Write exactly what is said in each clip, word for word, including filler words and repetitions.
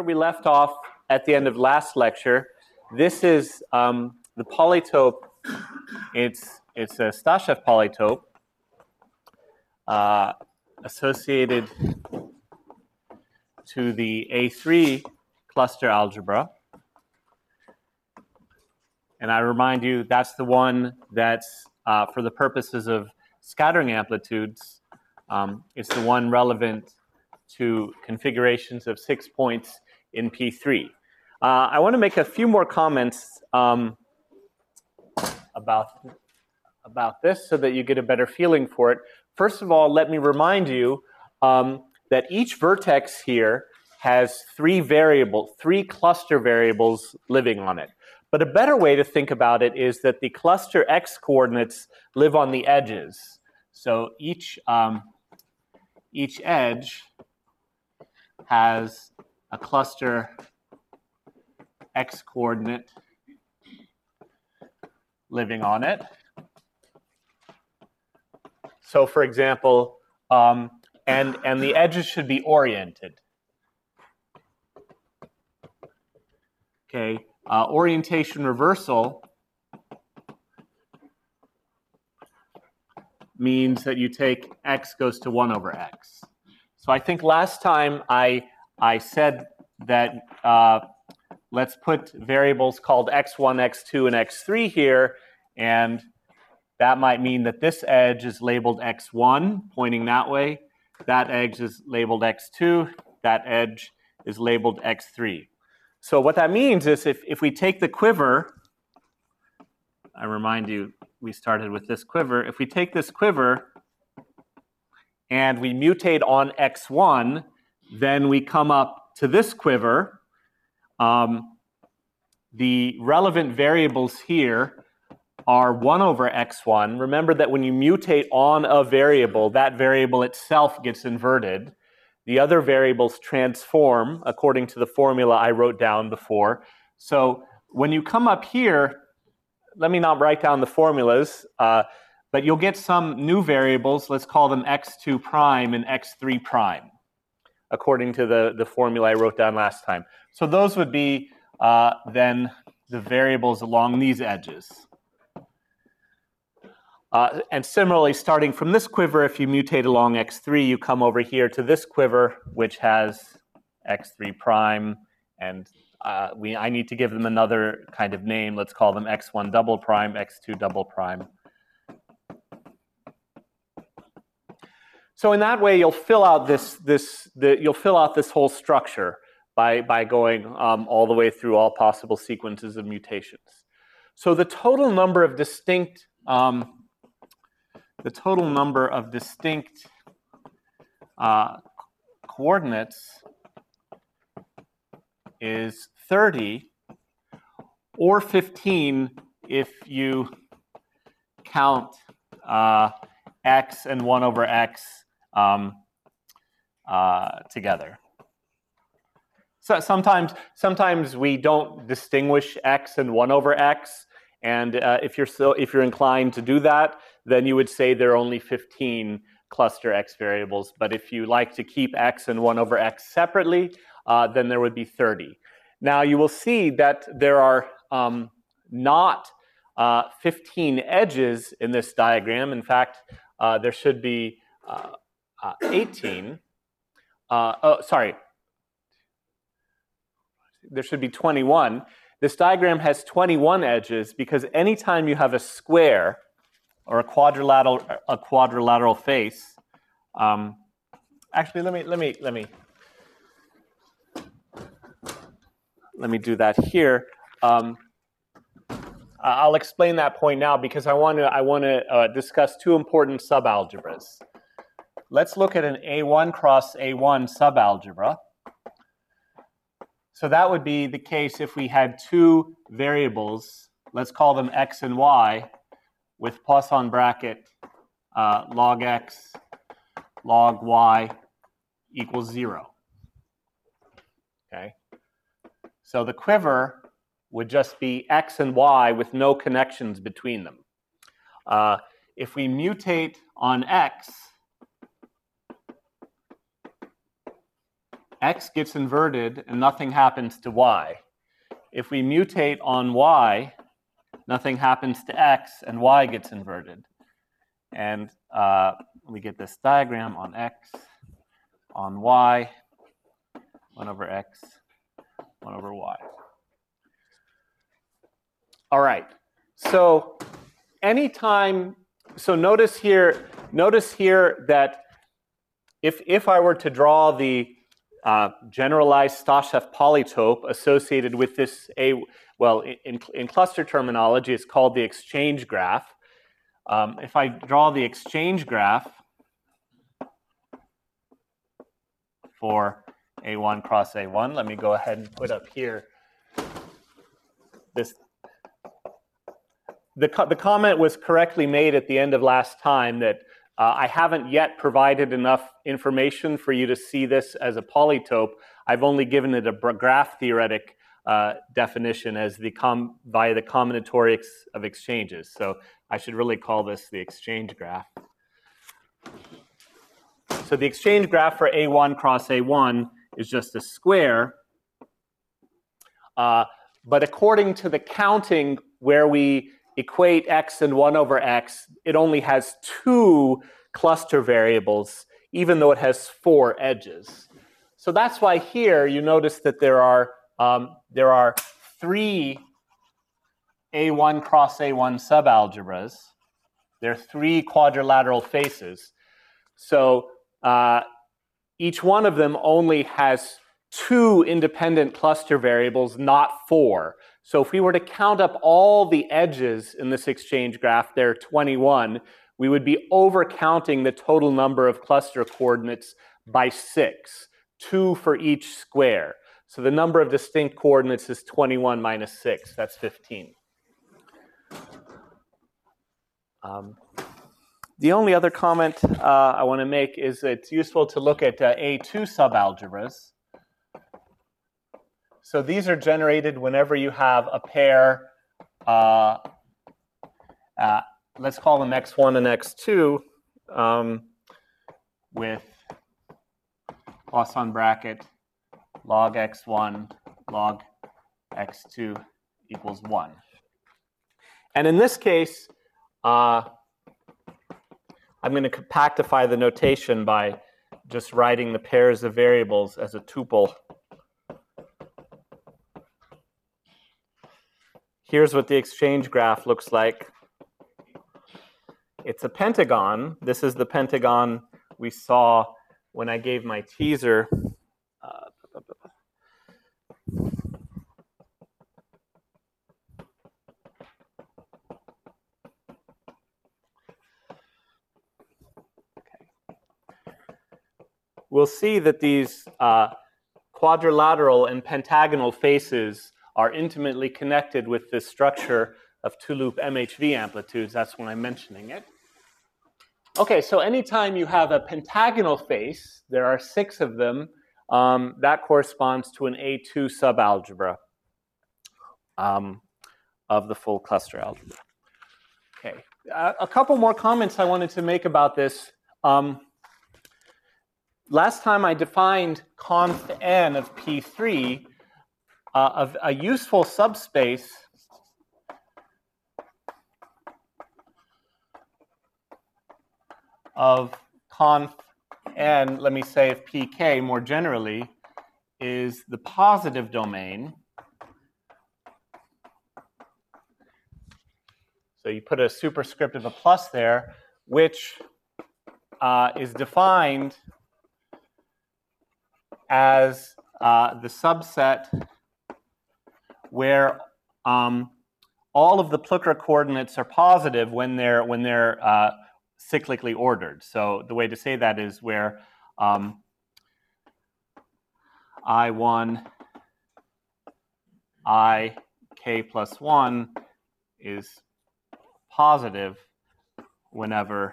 we left off at the end of last lecture. This is um, the polytope. It's, it's a Stashev polytope uh, associated to the A three cluster algebra. And I remind you, that's the one that's, uh, for the purposes of scattering amplitudes, um, it's the one relevant to configurations of six points in P three. Uh, I want to make a few more comments um, about, about this so that you get a better feeling for it. First of all, let me remind you um, that each vertex here has three variables, three cluster variables living on it. But a better way to think about it is that the cluster x coordinates live on the edges. So each, um, each edge has a cluster x coordinate living on it. So for example, um, and, and the edges should be oriented. Okay. Uh, orientation reversal means that you take x goes to one over x. So I think last time I, I said that uh, let's put variables called x one, x two, and x three here, and that might mean that this edge is labeled x one, pointing that way. That edge is labeled x two. That edge is labeled x three. So what that means is if, if we take the quiver, I remind you we started with this quiver. If we take this quiver and we mutate on x one, then we come up to this quiver. Um, the relevant variables here are one over x one. Remember that when you mutate on a variable, that variable itself gets inverted. The other variables transform according to the formula I wrote down before. So when you come up here, let me not write down the formulas, uh, but you'll get some new variables. Let's call them x two prime and x three prime, according to the, the formula I wrote down last time. So those would be uh, then the variables along these edges. Uh, and similarly, starting from this quiver, if you mutate along x three, you come over here to this quiver, which has x three prime, and uh, we, I need to give them another kind of name. Let's call them x one double prime, x two double prime. So in that way, you'll fill out this, this the, you'll fill out this whole structure by, by going um, all the way through all possible sequences of mutations. So the total number of distinct um, The total number of distinct uh, coordinates is thirty, or fifteen if you count uh, x and one over x um, uh, together. So sometimes, sometimes we don't distinguish x and one over x. And uh, if you're so, if you're inclined to do that, then you would say there are only fifteen cluster x variables. But if you like to keep x and one over x separately, uh, then there would be thirty. Now you will see that there are um, not uh, fifteen edges in this diagram. In fact, uh, there should be uh, uh, eighteen. Uh, oh, sorry. There should be twenty-one. This diagram has twenty-one edges because anytime you have a square or a quadrilateral a quadrilateral face, um, actually let me let me let me let me do that here. Um, I'll explain that point now because I want to I want to uh, discuss two important subalgebras. Let's look at an A one cross A one subalgebra. So that would be the case if we had two variables, let's call them x and y, with Poisson bracket uh, log x, log y equals zero. Okay. So the quiver would just be x and y with no connections between them. Uh, if we mutate on x, x gets inverted and nothing happens to y. If we mutate on y, nothing happens to x and y gets inverted. And uh, we get this diagram on x, on y, one over x, one over y. All right, so anytime, so notice here, notice here that if, if I were to draw the uh, generalized Stashev polytope associated with this, a, well, in, in cluster terminology, it's called the exchange graph. Um, if I draw the exchange graph for A one cross A one, let me go ahead and put up here this. The, co the comment was correctly made at the end of last time that uh, I haven't yet provided enough information for you to see this as a polytope. I've only given it a graph theoretic uh, definition as the com via the combinatorics of exchanges. So I should really call this the exchange graph. So the exchange graph for A one cross A one is just a square. Uh, but according to the counting where we equate x and one over x, it only has two cluster variables, even though it has four edges. So that's why here you notice that there are, um, there are three A one cross A one subalgebras. There are three quadrilateral faces. So uh, each one of them only has two independent cluster variables, not four. So if we were to count up all the edges in this exchange graph, there are twenty-one, we would be overcounting the total number of cluster coordinates by six, two for each square. So the number of distinct coordinates is twenty-one minus six, that's fifteen. Um, the only other comment uh, I want to make is that it's useful to look at uh, A two subalgebras. So these are generated whenever you have a pair, uh, uh, let's call them x one and x two, um, with Poisson bracket log x one log x two equals one. And in this case, uh, I'm going to compactify the notation by just writing the pairs of variables as a tuple. Here's what the exchange graph looks like. It's a pentagon. This is the pentagon we saw when I gave my teaser. Uh, We'll see that these uh, quadrilateral and pentagonal faces are intimately connected with this structure of two-loop M H V amplitudes. That's when I'm mentioning it. Okay, so anytime you have a pentagonal face, there are six of them, um, that corresponds to an A two subalgebra um, of the full cluster algebra. Okay, uh, a couple more comments I wanted to make about this. Um, last time I defined conf n of P three, uh, of a useful subspace of conf n, let me say of P K more generally, is the positive domain. So you put a superscript of a plus there, which uh, is defined as uh, the subset where um, all of the Plücker coordinates are positive when they're when they're uh, cyclically ordered. So the way to say that is where um, I one, I, k plus one is positive whenever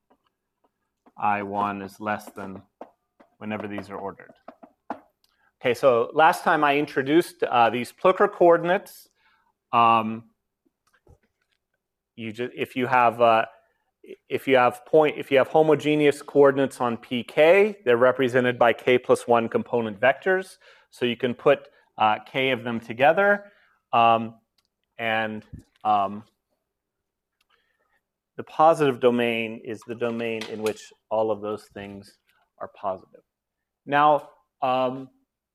I one is less than whenever these are ordered. Okay, so last time I introduced uh, these Plücker coordinates. Um, you just, if you have uh, if you have point, if you have homogeneous coordinates on P K, they're represented by k plus one component vectors. So you can put uh, k of them together, um, and um, the positive domain is the domain in which all of those things are positive. Now, um,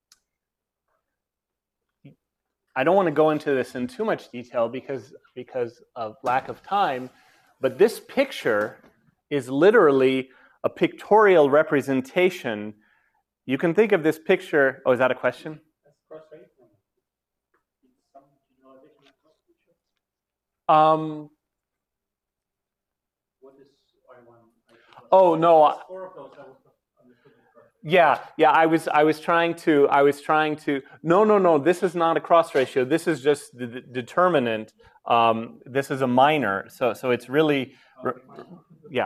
I don't want to go into this in too much detail because, because of lack of time, but this picture is literally a pictorial representation. You can think of this picture. Oh, is that a question? Um, oh no. Yeah, yeah. I was, I was trying to, I was trying to. No, no, no. This is not a cross ratio. This is just the, the determinant. Um, this is a minor. So, so it's really, yeah.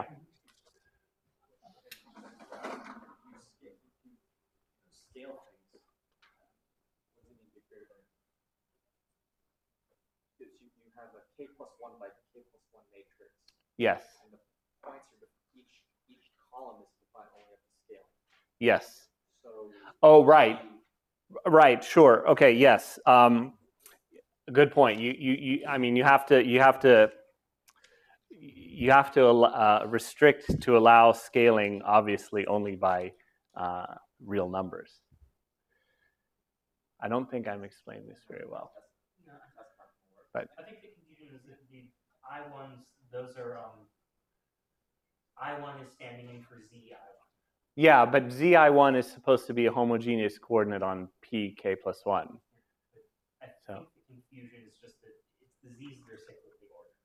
K plus one by k plus one matrix. Yes. And the points are each each column is defined only at the scale. Yes. So. Oh, right. Right. Sure. Okay. Yes. Um, good point. You, you, you. I mean, you have to. You have to. You have to uh, restrict to allow scaling, obviously, only by uh, real numbers. I don't think I'm explaining this very well. No, but I think the confusion is that the I ones, those are um, I one is standing in for Z I one. Yeah, but Z I one is supposed to be a homogeneous coordinate on P k plus one. I so. think the confusion is just that it's the Z's that are cyclically ordered.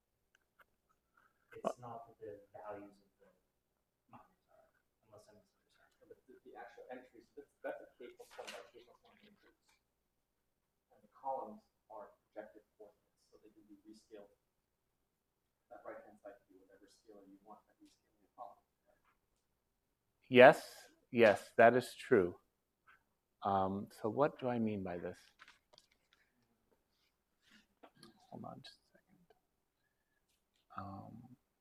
It's not that the values of the minors are, unless I'm misunderstanding. But the, the actual entries, that's, that's a k plus one by k plus one matrix. And the columns are projected coordinates, so they can be rescaled. That right-hand side can be whatever scalar you want by rescaling the column. Right? Yes, yes, that is true. Um, so what do I mean by this? Hold on just a second. Um,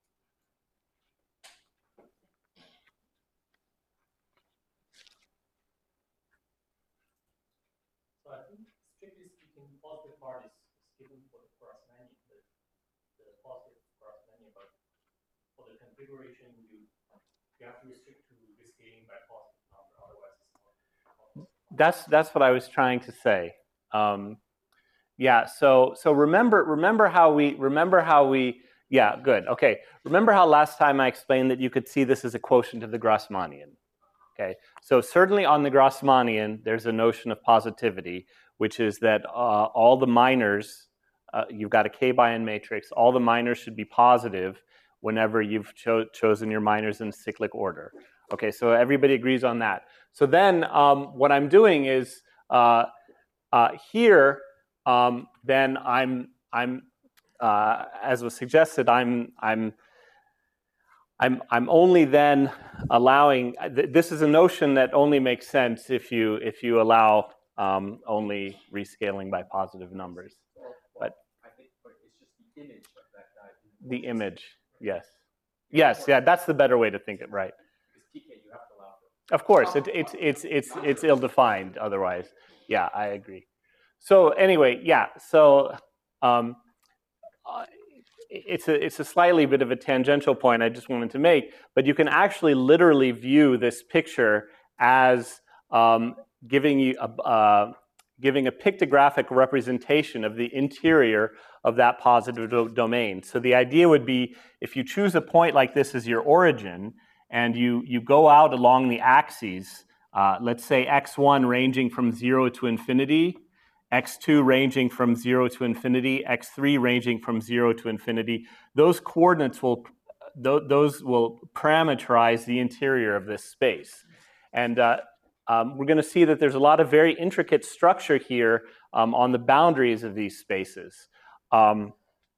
So I think, strictly speaking, positive part is, is given for the Grassmannian, the, the positive Grassmannian, but for the configuration, you you have to restrict to rescaling by positive number, otherwise it's not. That's that's what I was trying to say. Um, yeah. So so remember remember how we remember how we yeah good okay remember how last time I explained that you could see this as a quotient of the Grassmannian. Okay. So certainly on the Grassmannian there's a notion of positivity, which is that uh, all the minors uh, you've got a k-by-n matrix. All the minors should be positive whenever you've cho chosen your minors in cyclic order. Okay, so everybody agrees on that. So then um, what I'm doing is uh, uh, here, um, then I'm, I'm uh, as was suggested, I'm, I'm, I'm, I'm only then allowing, this is a notion that only makes sense if you, if you allow um, only rescaling by positive numbers. Well, but I think but it's just the image of that guy. The image, yes. Yes, yeah, that's the better way to think it, right. Because P K you have to allow for. Of course, it, it's, it's, it's, it's ill-defined otherwise. Yeah, I agree. So anyway, yeah, so um, uh, it's, a, it's a slightly bit of a tangential point I just wanted to make, but you can actually literally view this picture as um, giving you a, uh, giving a pictographic representation of the interior of that positive do domain. So the idea would be if you choose a point like this as your origin and you, you go out along the axes, uh, let's say x one ranging from zero to infinity, x two ranging from zero to infinity, x three ranging from zero to infinity, those coordinates will, th those will parameterize the interior of this space. And uh, Um, we're going to see that there's a lot of very intricate structure here um, on the boundaries of these spaces. Um,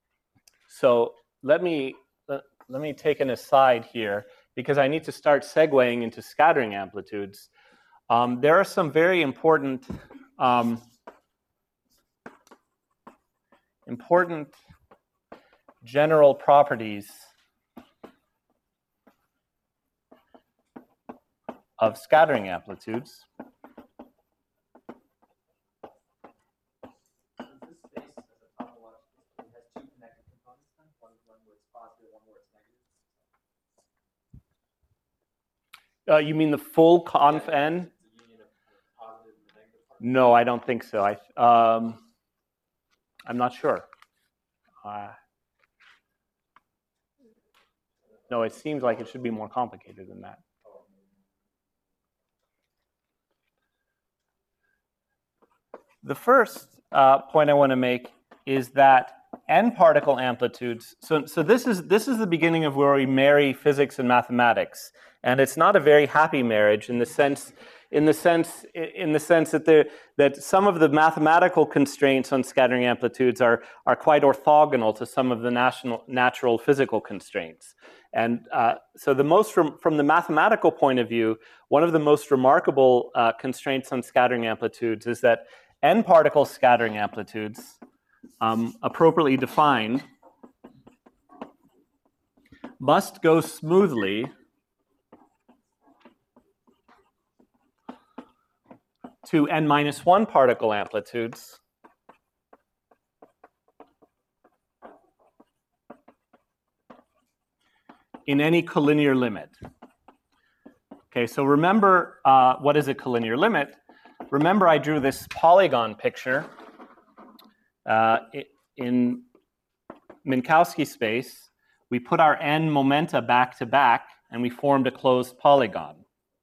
so let me, let, let me take an aside here because I need to start segueing into scattering amplitudes. Um, there are some very important, um, important general properties of scattering amplitudes. Is this space as a topological, it has two connected components then? One, one where it's positive, one where it's negative? Uh, you mean the full conf n? It's a union of positive and negative parts? No, I don't think so. I, um, I'm not sure. Uh, no, it seems like it should be more complicated than that. The first uh, point I want to make is that n particle amplitudes. So, so this is this is the beginning of where we marry physics and mathematics, and it's not a very happy marriage in the sense in the sense in the sense that there that some of the mathematical constraints on scattering amplitudes are are quite orthogonal to some of the national natural physical constraints. And uh, so the most from, from the mathematical point of view, one of the most remarkable uh, constraints on scattering amplitudes is that n particle scattering amplitudes, um, appropriately defined, must go smoothly to n minus one particle amplitudes in any collinear limit. Okay, so remember uh, what is a collinear limit? Remember I drew this polygon picture uh, in Minkowski space. We put our n momenta back to back and we formed a closed polygon.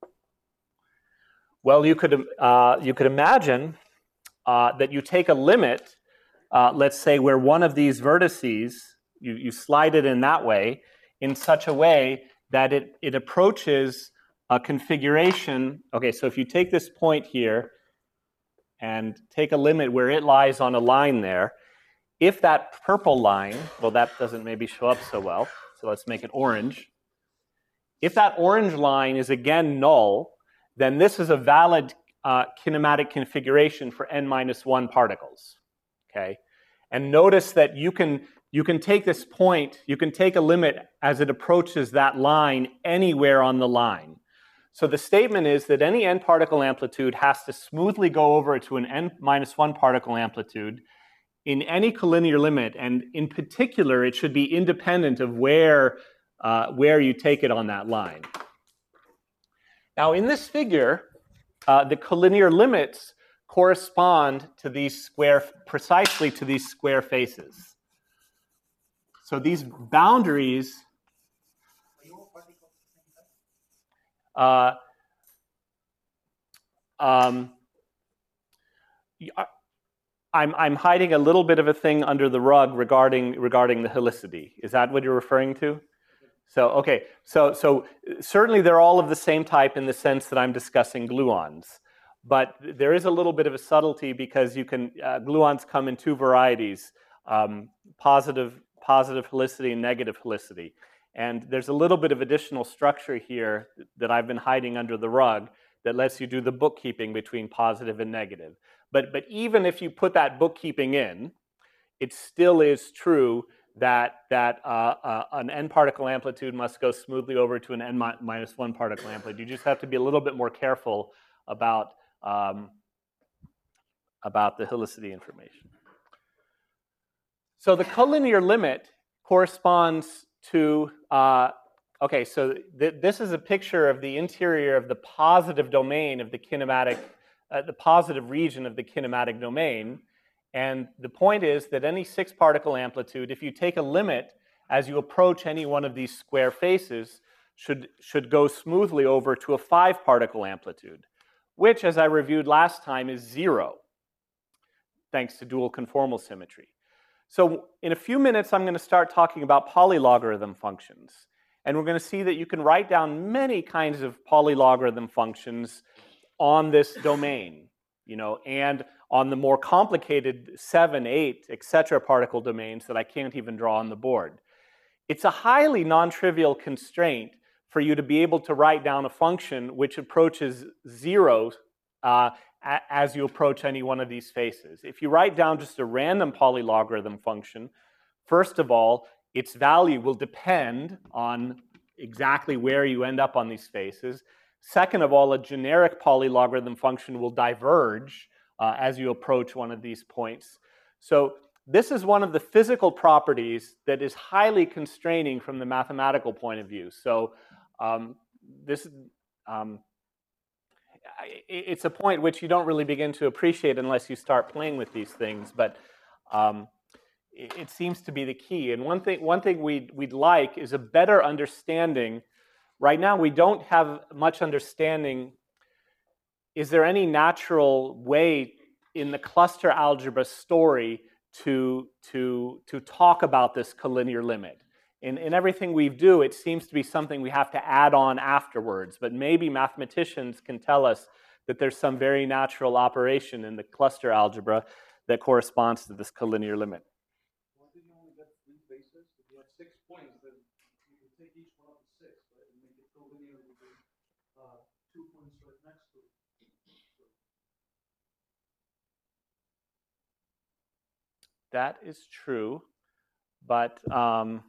Well, you could, uh, you could imagine uh, that you take a limit, uh, let's say where one of these vertices, you, you slide it in that way, in such a way that it, it approaches a configuration. Okay, so if you take this point here and take a limit where it lies on a line there, if that purple line, well, that doesn't maybe show up so well, so let's make it orange. If that orange line is again null, then this is a valid uh, kinematic configuration for n minus one particles, okay? And notice that you can, you can take this point, you can take a limit as it approaches that line anywhere on the line. So the statement is that any n particle amplitude has to smoothly go over to an n minus one particle amplitude in any collinear limit, and in particular, it should be independent of where, uh, where you take it on that line. Now, in this figure, uh, the collinear limits correspond to these square, precisely to these square faces. So these boundaries, uh, um, I'm, I'm hiding a little bit of a thing under the rug regarding, regarding the helicity. Is that what you're referring to? So, okay, so, so certainly they're all of the same type in the sense that I'm discussing gluons. But there is a little bit of a subtlety because you can, uh, gluons come in two varieties, um, positive, positive helicity and negative helicity. And there's a little bit of additional structure here that I've been hiding under the rug that lets you do the bookkeeping between positive and negative. But, but even if you put that bookkeeping in, it still is true that, that uh, uh, an n particle amplitude must go smoothly over to an n mi minus one particle amplitude. You just have to be a little bit more careful about, um, about the helicity information. So the collinear limit corresponds to, uh, okay, so th this is a picture of the interior of the positive domain of the kinematic, uh, the positive region of the kinematic domain. And the point is that any six particle amplitude, if you take a limit as you approach any one of these square faces, should, should go smoothly over to a five particle amplitude, which, as I reviewed last time, is zero, thanks to dual conformal symmetry. So in a few minutes, I'm going to start talking about polylogarithm functions. And we're going to see that you can write down many kinds of polylogarithm functions on this domain, you know, and on the more complicated seven, eight, et cetera particle domains that I can't even draw on the board. It's a highly non-trivial constraint for you to be able to write down a function which approaches zero uh, as you approach any one of these faces. If you write down just a random polylogarithm function, first of all, its value will depend on exactly where you end up on these faces. Second of all, a generic polylogarithm function will diverge uh, as you approach one of these points. So this is one of the physical properties that is highly constraining from the mathematical point of view. So um, this, um, it's a point which you don't really begin to appreciate unless you start playing with these things, but um, it, it seems to be the key. And one thing, one thing we'd, we'd like is a better understanding. Right now, we don't have much understanding. Is there any natural way in the cluster algebra story to, to, to talk about this collinear limit? In, in everything we do, it seems to be something we have to add on afterwards, but maybe mathematicians can tell us that there's some very natural operation in the cluster algebra that corresponds to this collinear limit. Why did you only get three faces? If you have six points, then you can take each one up to six, right, and make it collinear with the uh, two points right next to it. That is true, but um,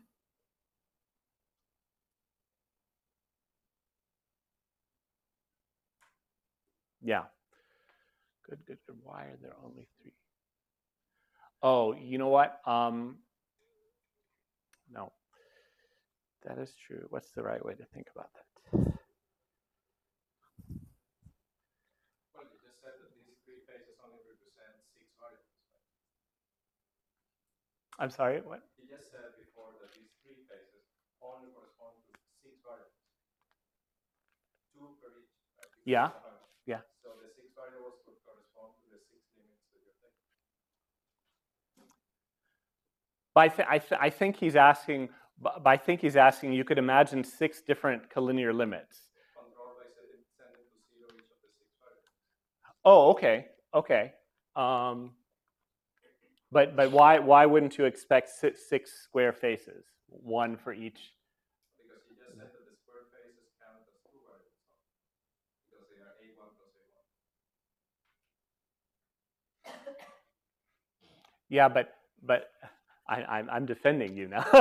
yeah. Good, good, good. Why are there only three? Oh, you know what? Um, no, that is true. What's the right way to think about that? Well, you just said that these three phases only represent six variables, right? I'm sorry, what? You just said before that these three phases only correspond to six variables. Two per each, right? Because Yeah, yeah. So the six variables would correspond to the six limits that you're taking. But I, th I, th I think he's asking, but I think he's asking, you could imagine six different collinear limits. Control by setting, sending to zero each of the six variables. Oh, okay, okay. Um, but but why why wouldn't you expect six, six square faces, one for each? Because you just said that the square faces count as two variables, because they are a one plus a one. Yeah, but but I, I'm I'm defending you now.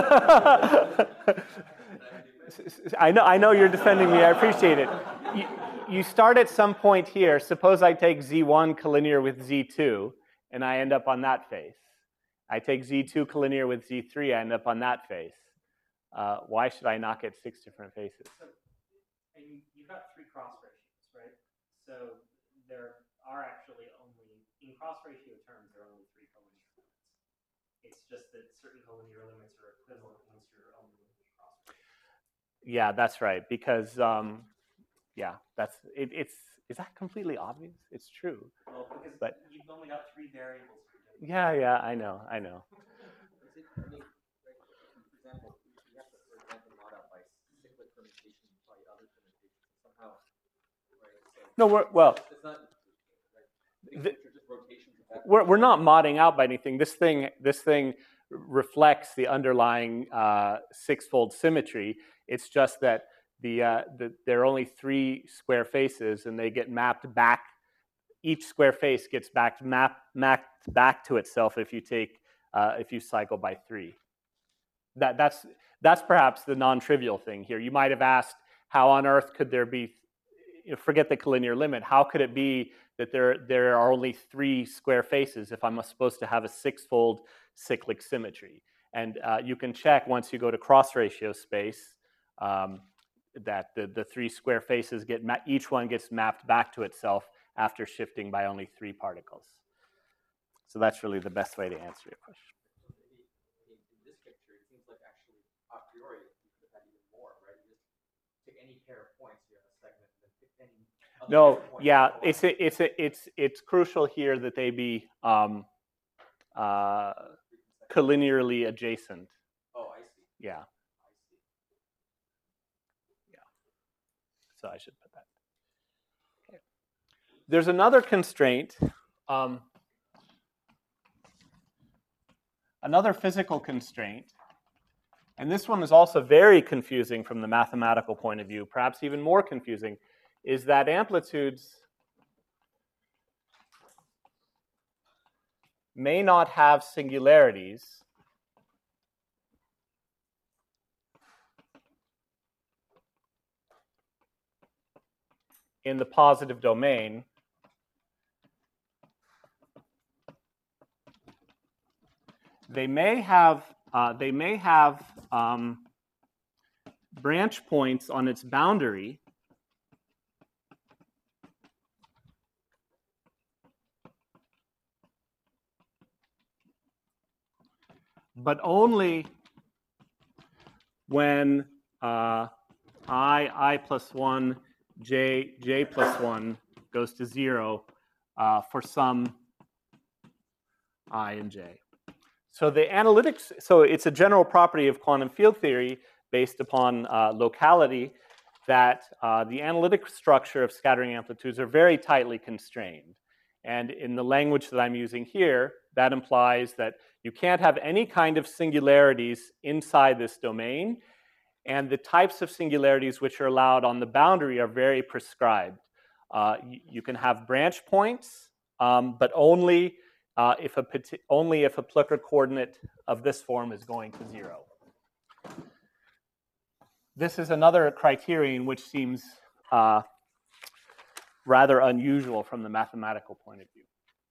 I know I know you're defending me. I appreciate it. You, you start at some point here. Suppose I take Z one collinear with Z two, and I end up on that face. I take Z two collinear with Z three, I end up on that face. Uh, why should I not get six different faces? So, and you, you've got three cross ratios, right? So there are actually only, in cross ratio terms, there are only three collinear limits. It's just that certain collinear limits are equivalent once you're only looking at cross ratios. Yeah, that's right. Because um, yeah, that's it, it's is that completely obvious? It's true. Well, because but, you've only got three variables. Yeah, yeah, I know, I know. Is it, I mean, right, for example, you have to, for example, mod out by cyclic permutation by other permutations somehow, right? So No, we're well. It's not, right? The, Just rotations of we're we're not modding out by anything. This thing this thing reflects the underlying uh, six-fold symmetry. It's just that the, uh, the there are only three square faces, and they get mapped back. Each square face gets back map, mapped back to itself if you take uh, if you cycle by three. That that's that's perhaps the non-trivial thing here. You might have asked, how on earth could there be? You know, forget the collinear limit. How could it be that there there are only three square faces if I'm supposed to have a six-fold cyclic symmetry? And uh, you can check once you go to cross ratio space um, that the the three square faces get each one gets mapped back to itself after shifting by only three particles. So that's really the best way to answer your question. Maybe, I mean, in this picture, it seems like actually a priori you could have had even more, right? You just pick any pair of points, you have a segment, and then pick any other No, pair of points. yeah, it's a, it's a, it's it's crucial here that they be um, uh, collinearly adjacent. Oh, I see. Yeah. I see. Yeah. So I should put that. Okay. There's another constraint. Um, another physical constraint, and this one is also very confusing from the mathematical point of view, perhaps even more confusing, is that amplitudes may not have singularities in the positive domain, they may have uh, they may have um, branch points on its boundary but only when uh, I, I plus one, j, j plus one goes to zero uh, for some I and j. So the analytics, so it's a general property of quantum field theory based upon uh, locality that uh, the analytic structure of scattering amplitudes are very tightly constrained. And in the language that I'm using here, that implies that you can't have any kind of singularities inside this domain, and the types of singularities which are allowed on the boundary are very prescribed. Uh, you, you can have branch points, um, but only uh, if a only if a Plücker coordinate of this form is going to zero. This is another criterion which seems uh, rather unusual from the mathematical point of view.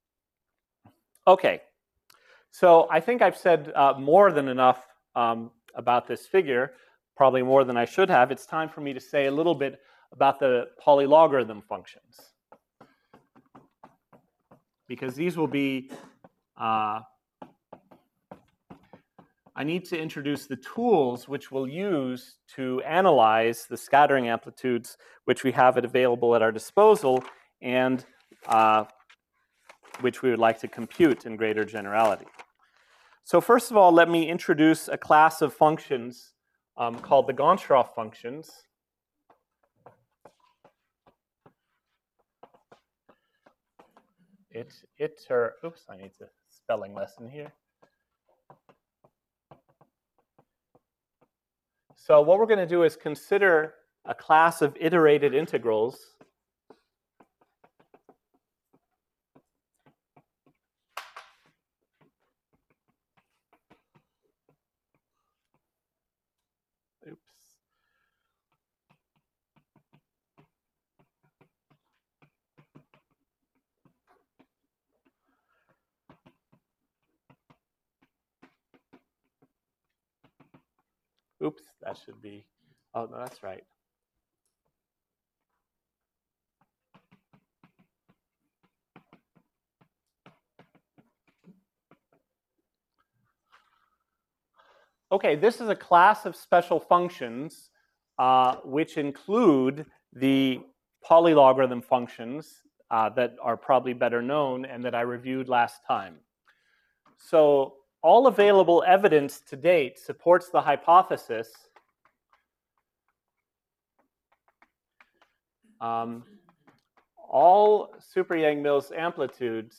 Okay, so I think I've said uh, more than enough um, about this figure, probably more than I should have. It's time for me to say a little bit about the polylogarithm functions, because these will be, uh, I need to introduce the tools which we'll use to analyze the scattering amplitudes which we have it available at our disposal and uh, which we would like to compute in greater generality. So first of all, let me introduce a class of functions um, called the Goncharov functions. It, it, or, oops, I need a spelling lesson here. So what we're going to do is consider a class of iterated integrals oops. Oops, that should be, oh, no, that's right. Okay, this is a class of special functions uh, which include the polylogarithm functions uh, that are probably better known and that I reviewed last time. So all available evidence to date supports the hypothesis um, all super Yang-Mills amplitudes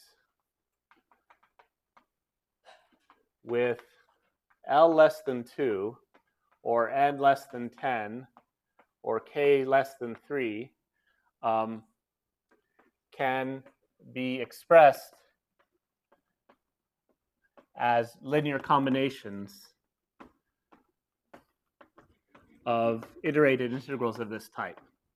with L less than two, or N less than ten, or K less than three, um, can be expressed as linear combinations of iterated integrals of this type.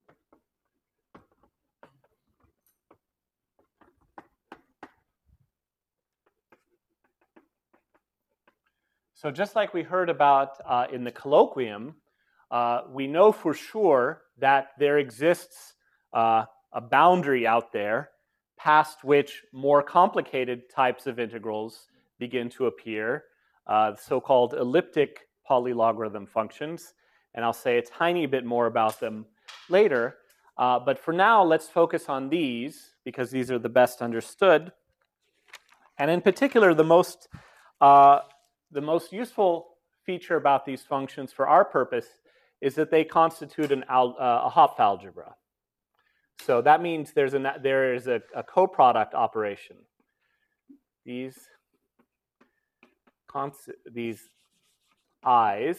So just like we heard about uh, in the colloquium, uh, we know for sure that there exists uh, a boundary out there past which more complicated types of integrals begin to appear, uh, so-called elliptic polylogarithm functions. And I'll say a tiny bit more about them later. Uh, but for now, let's focus on these because these are the best understood. And in particular, the most uh, The most useful feature about these functions for our purpose is that they constitute an al uh, a Hopf algebra. So that means there's a, there is a, a coproduct operation. These, these i's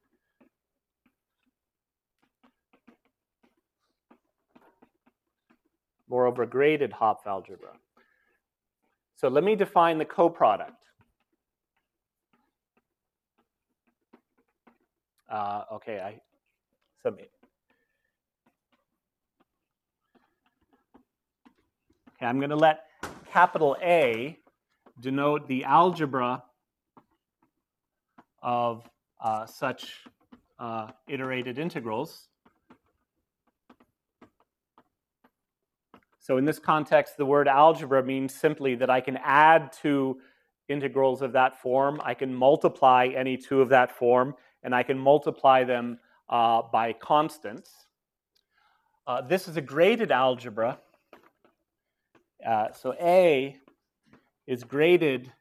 moreover graded Hopf algebra. So let me define the coproduct. Uh, okay, I submit. Okay, I'm going to let capital A denote the algebra of uh, such uh, iterated integrals. So in this context, the word algebra means simply that I can add two integrals of that form, I can multiply any two of that form, and I can multiply them uh, by constants. Uh, this is a graded algebra. Uh, so A is graded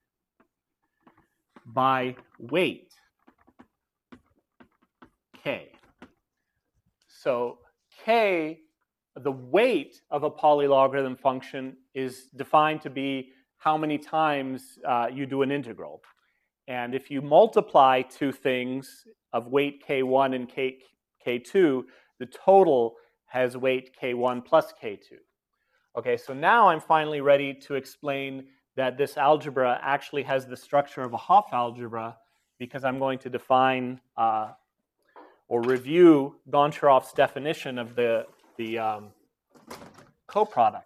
by weight, K. So K, the weight of a polylogarithm function is defined to be how many times uh, you do an integral. And if you multiply two things of weight K one and K, K2, the total has weight K one plus K two. Okay, so now I'm finally ready to explain that this algebra actually has the structure of a Hopf algebra, because I'm going to define uh, or review Goncharov's definition of the, the um, coproduct.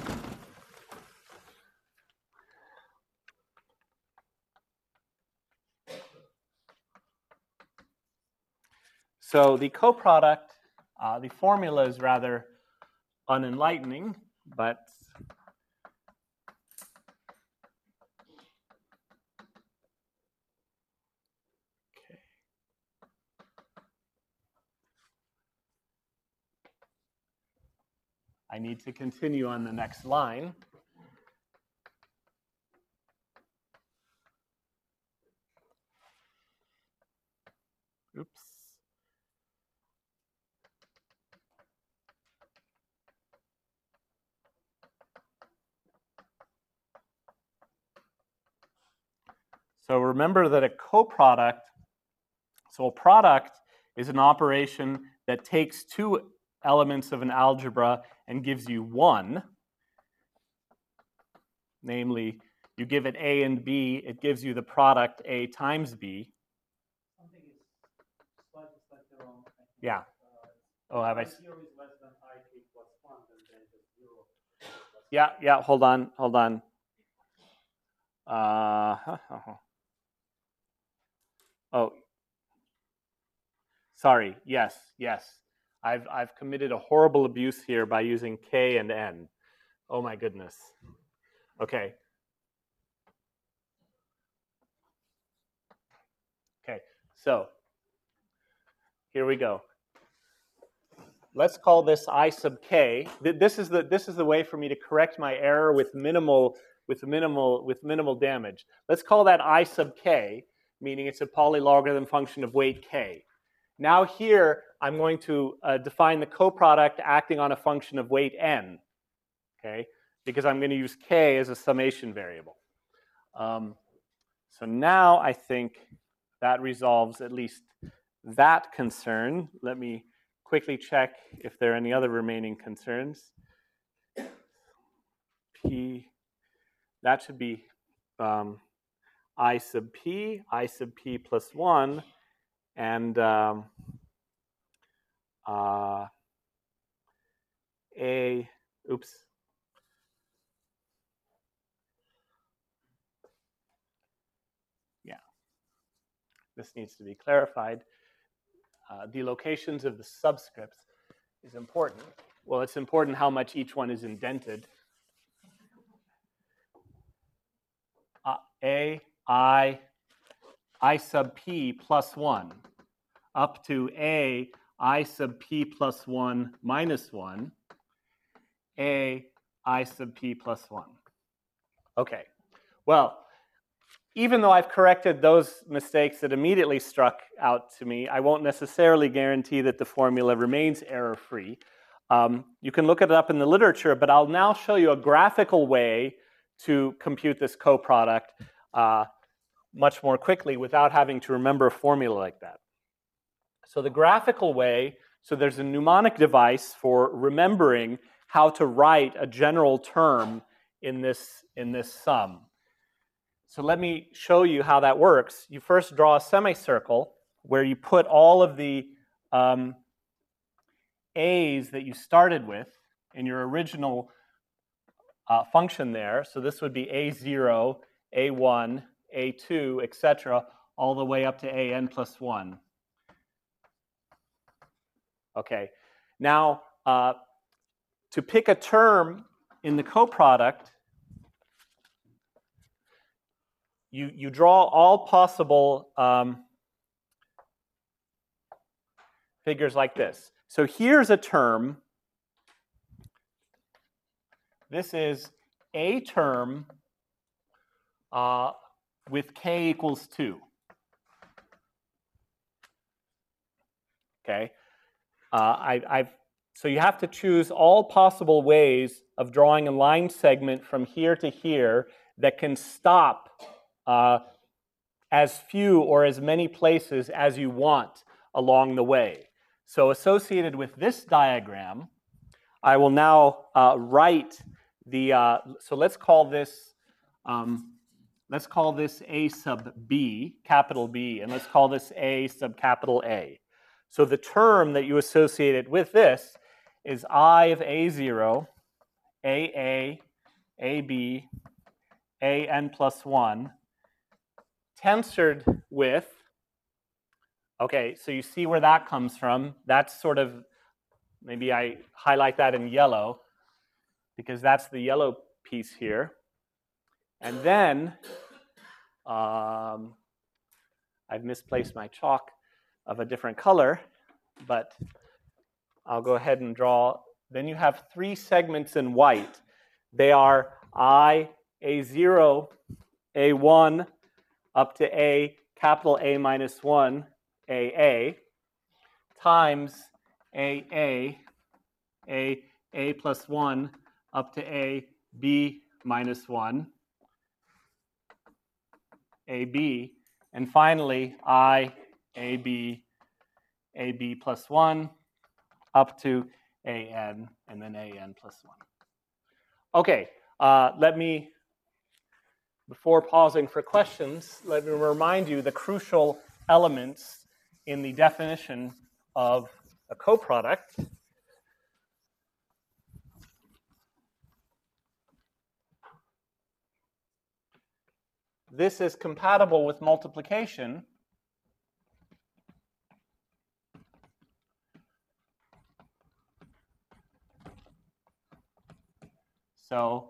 So the coproduct, uh, the formula is rather unenlightening, but okay. I need to continue on the next line. Oops. So remember that a coproduct, so a product is an operation that takes two elements of an algebra and gives you one. Namely, you give it A and B, it gives you the product A times B. Something is slightly, slightly wrong. I think. Yeah. Uh, Oh, have I? Zero is less than I k plus one, then there is a zero. Yeah, yeah, hold on, hold on. Uh, oh, sorry, yes, yes. I've, I've committed a horrible abuse here by using K and N. Oh my goodness. Okay. Okay, so here we go. Let's call this I sub k. This is the this is the way for me to correct my error with minimal with minimal with minimal damage. Let's call that I sub k, meaning it's a polylogarithm function of weight k. Now here I'm going to uh, define the coproduct acting on a function of weight n. Okay, because I'm going to use k as a summation variable. Um, so now I think that resolves at least that concern. Let me quickly check if there are any other remaining concerns. P, that should be um, I sub p, I sub p plus one, and um, uh, a, oops. Yeah, this needs to be clarified. Uh, the locations of the subscripts is important. Well, it's important how much each one is indented. Uh, A, I, I sub p plus one, up to A, I sub p plus one minus one, A, I sub p plus one. Okay, well, even though I've corrected those mistakes that immediately struck out to me, I won't necessarily guarantee that the formula remains error-free. Um, you can look it up in the literature, but I'll now show you a graphical way to compute this coproduct uh, much more quickly without having to remember a formula like that. So the graphical way, so there's a mnemonic device for remembering how to write a general term in this, in this sum. So let me show you how that works. You first draw a semicircle where you put all of the um, A's that you started with in your original uh, function there. So this would be a zero, a one, a two, et cetera, all the way up to a n plus one. Okay, now uh, to pick a term in the coproduct, you, you draw all possible um, figures like this. So here's a term. This is a term uh, with k equals two. Okay, uh, I, I've so you have to choose all possible ways of drawing a line segment from here to here that can stop uh, as few or as many places as you want along the way. So associated with this diagram, I will now uh, write the, uh, so let's call this, um, let's call this A sub B, capital B, and let's call this A sub capital A. So the term that you associated with this is I of A zero, A A, A B, A n plus one, tensored with, okay, so you see where that comes from. That's sort of, maybe I highlight that in yellow, because that's the yellow piece here. And then, um, I've misplaced my chalk of a different color, but I'll go ahead and draw. Then you have three segments in white. They are I, A zero, A one, up to A, capital A minus one, A A, times A A, A, A plus one, up to A, B minus one, A B, and finally I, A B, A B plus one, up to A n, and then A n plus one. Okay, uh, let me, before pausing for questions, let me remind you the crucial elements in the definition of a coproduct. This is compatible with multiplication. So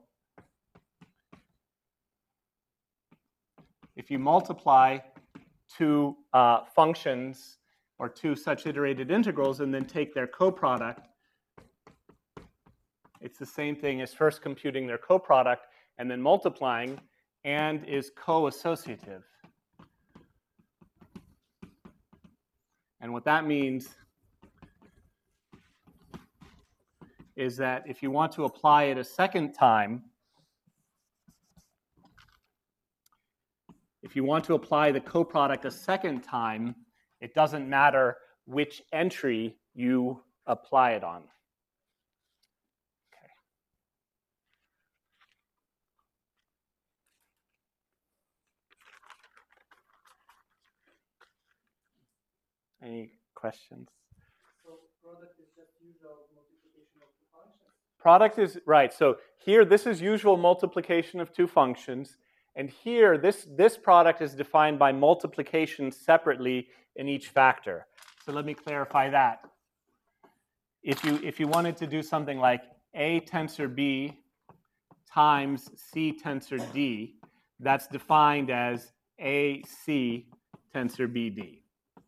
if you multiply two uh, functions or two such iterated integrals and then take their coproduct, it's the same thing as first computing their coproduct and then multiplying, and is co-associative. And what that means is that if you want to apply it a second time, if you want to apply the coproduct a second time, it doesn't matter which entry you apply it on. Okay. Any questions? So product is just usual multiplication of the functions? Product is, right, so here this is usual multiplication of two functions, and here this, this product is defined by multiplication separately in each factor. So let me clarify that. If you, if you wanted to do something like A tensor B times C tensor D, that's defined as A C tensor B D.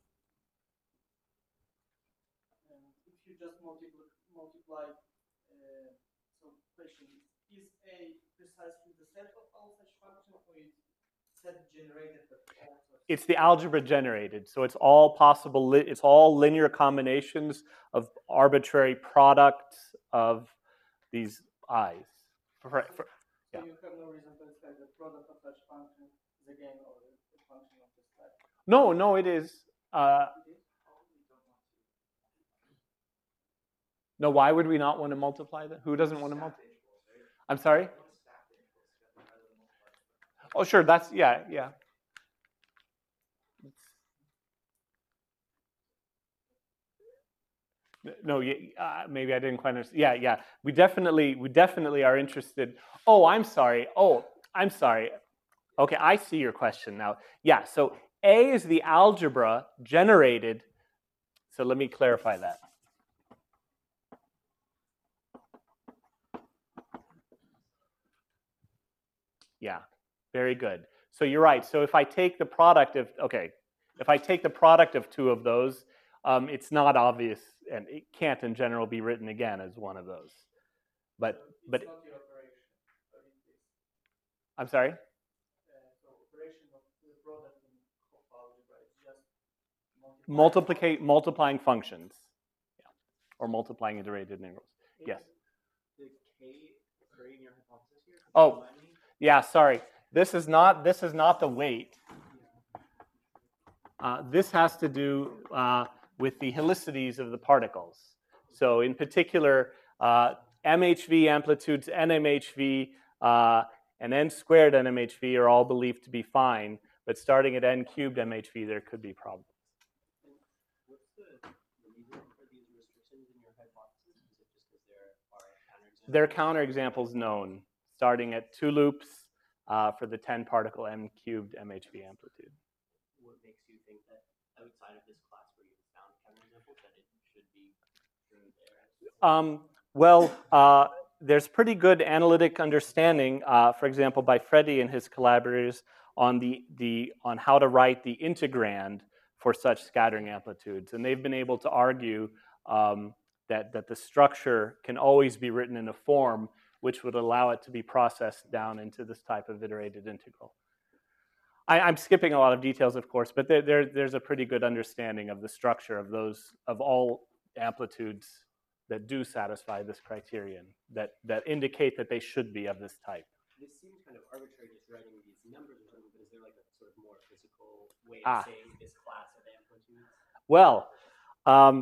And if you just multiply, multiply uh, so question, is A precisely the set of all such functions, or is set generated but also? It's the algebra generated, so it's all possible, it's all linear combinations of arbitrary products of these i's. For, for, yeah. So you have no reason to expect the product of such function is again or a function of this type? No, no, it is. Uh, no, why would we not want to multiply that? Who doesn't want to multiply? I'm sorry? Oh, sure, that's, yeah, yeah. No, y- uh, maybe I didn't quite understand. Yeah, yeah. We definitely, we definitely are interested. Oh, I'm sorry. Oh, I'm sorry. Okay, I see your question now. Yeah, so A is the algebra generated. So let me clarify that. Yeah, very good. So you're right. So if I take the product of, okay, if I take the product of two of those, um, it's not obvious, and it can't in general be written again as one of those. But, but, It's not the operation, but it is. I'm sorry? Uh, so operation of the product in Hopf algebra is just Multiplicate, multiplying functions, yeah, or multiplying iterated integrals. Yes. The K creating your hypothesis here? Oh, yeah. Sorry. This is not. This is not the weight. Uh, this has to do uh, with the helicities of the particles. So, in particular, uh, M H V amplitudes, N M H V, uh, and N squared N M H V are all believed to be fine. But starting at N cubed M H V, there could be problems. What's the reason for these restrictions in your hypothesis? Is it just because there are counterexamples? There are counterexamples known, starting at two loops uh, for the ten particle M cubed M H V amplitude. What makes you think that outside of this class where you found counterexamples that it should be true there? Um, well, uh, there's pretty good analytic understanding, uh, for example, by Freddie and his collaborators on the, the on how to write the integrand for such scattering amplitudes, and they've been able to argue um, that that the structure can always be written in a form which would allow it to be processed down into this type of iterated integral. I, I'm skipping a lot of details, of course, but there, there, there's a pretty good understanding of the structure of those of all amplitudes that do satisfy this criterion, that, that indicate that they should be of this type. This seems kind of arbitrary, just writing these numbers or something, but is there like a sort of more physical way of Ah. saying this class of amplitudes? Well, um,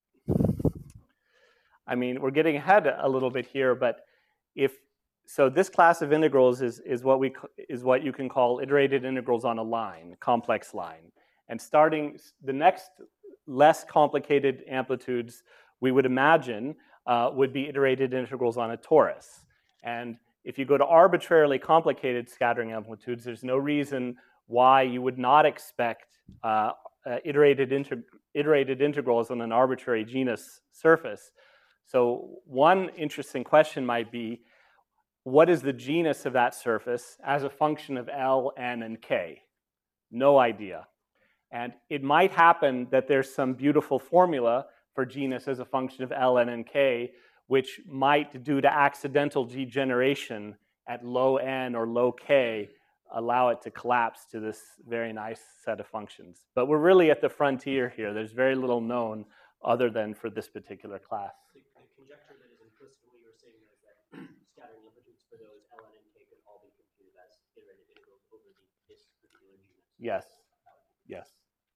I mean, we're getting ahead a little bit here, but if so, this class of integrals is, is what we is what you can call iterated integrals on a line, complex line. And starting the next less complicated amplitudes we would imagine uh, would be iterated integrals on a torus. And if you go to arbitrarily complicated scattering amplitudes, there's no reason why you would not expect uh, uh, iterated, integ iterated integrals on an arbitrary genus surface. So one interesting question might be, what is the genus of that surface as a function of L, N, and K? No idea. And it might happen that there's some beautiful formula for genus as a function of L, N, and K, which might, due to accidental degeneration at low n or low k, allow it to collapse to this very nice set of functions. But we're really at the frontier here. There's very little known other than for this particular class. The, the conjecture that is implicit in what you were saying is that scattering amplitudes for those L, N, and K could all be computed as iterated integrals over the, this particular genus. Yes. Yes.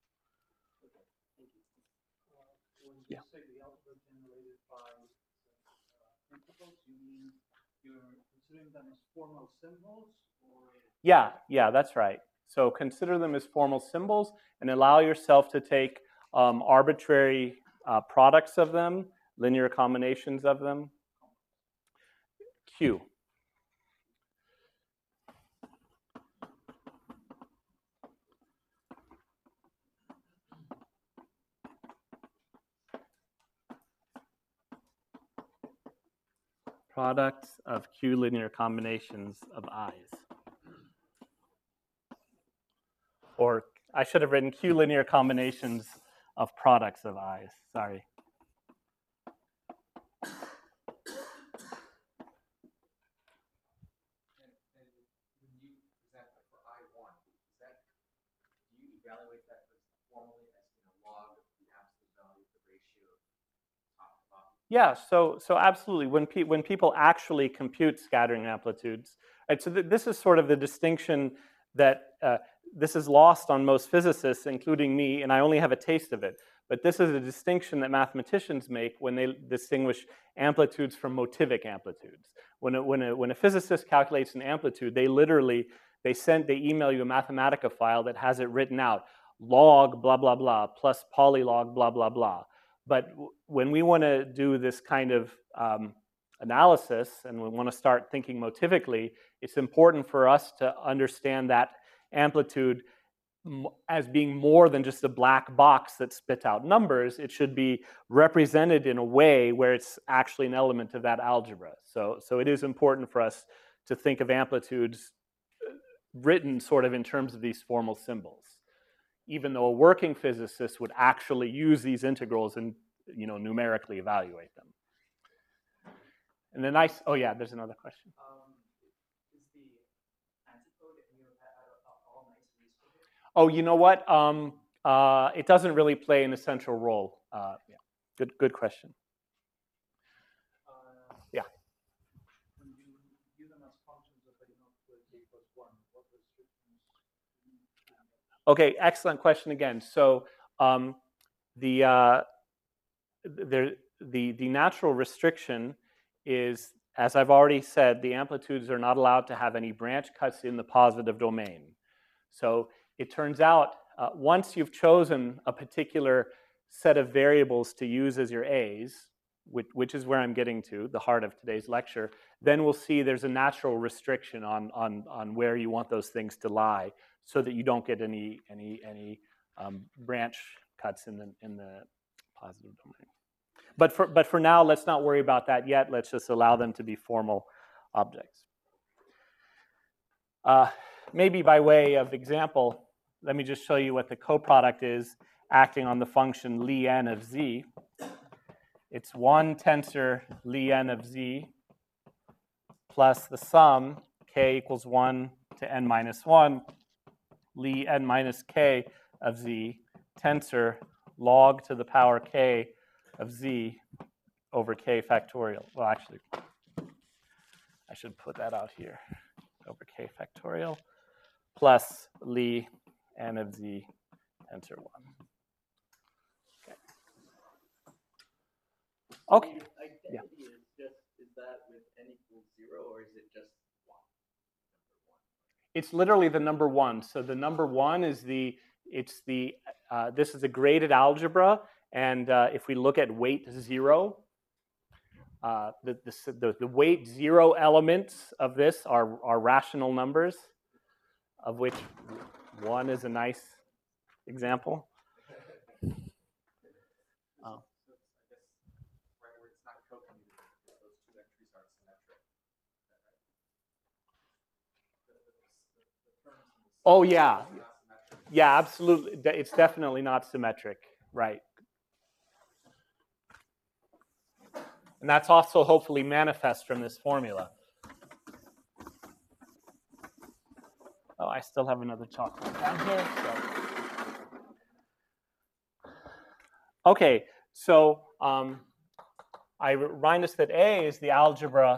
When you Yeah. say the algebra generated by uh, principles, you mean you're considering them as formal symbols? Or? Yeah, yeah, that's right. So consider them as formal symbols and allow yourself to take um, arbitrary uh, products of them, linear combinations of them. Q. Products of Q linear combinations of i's. Or I should have written Q linear combinations of products of i's. Sorry. And, and when you present that for I one, is that, do you evaluate that formally as you know, log of the absolute value of the ratio of top to bottom? Yeah, so so absolutely. When pe when people actually compute scattering amplitudes, right, so th this is sort of the distinction that uh, this is lost on most physicists, including me, and I only have a taste of it. But this is a distinction that mathematicians make when they distinguish amplitudes from motivic amplitudes. When a, when a, when a physicist calculates an amplitude, they literally they send they email you a Mathematica file that has it written out: log blah blah blah plus polylog blah blah blah. but w- when we want to do this kind of um, analysis and we want to start thinking motivically, it's important for us to understand that amplitude m- as being more than just a black box that spits out numbers. It should be represented in a way where it's actually an element of that algebra. So, so it is important for us to think of amplitudes written sort of in terms of these formal symbols, even though a working physicist would actually use these integrals and, you know, numerically evaluate them. And the nice, oh yeah, there's another question. Um, is the antipode in your all nicely sorted? Oh, you know what? Um, uh, it doesn't really play an essential role. Uh, yeah, good, good question. Uh, Yeah. When you view them as functions of a not to k plus one, what restrictions? Okay, excellent question again. So um, the, uh, there, the, the natural restriction is, as I've already said, the amplitudes are not allowed to have any branch cuts in the positive domain. So it turns out uh, once you've chosen a particular set of variables to use as your A's, which, which is where I'm getting to, the heart of today's lecture, then we'll see there's a natural restriction on, on, on where you want those things to lie so that you don't get any, any, any um, branch cuts in the, in the positive domain. But for, but for now, let's not worry about that yet. Let's just allow them to be formal objects. Uh, maybe by way of example, let me just show you what the coproduct is acting on the function Li(n) of z. It's one tensor Li(n) of z plus the sum k equals one to n minus one Li(n) minus k of z tensor log to the power k of z over k factorial. Well, actually, I should put that out here. Over k factorial plus Li n of z tensor one. Okay. Okay. Identity Yeah. is just, is that with n equals zero, or is it just one? It's literally the number one. So the number one is the, it's the, uh, this is a graded algebra. And uh, if we look at weight zero, uh, the, the, the, the weight zero elements of this are, are rational numbers, of which one is a nice example. Oh. Oh, yeah. Yeah, absolutely. It's definitely not symmetric, right? And that's also hopefully manifest from this formula. Oh, I still have another chocolate down here. So. Okay, so um, I remind us that A is the algebra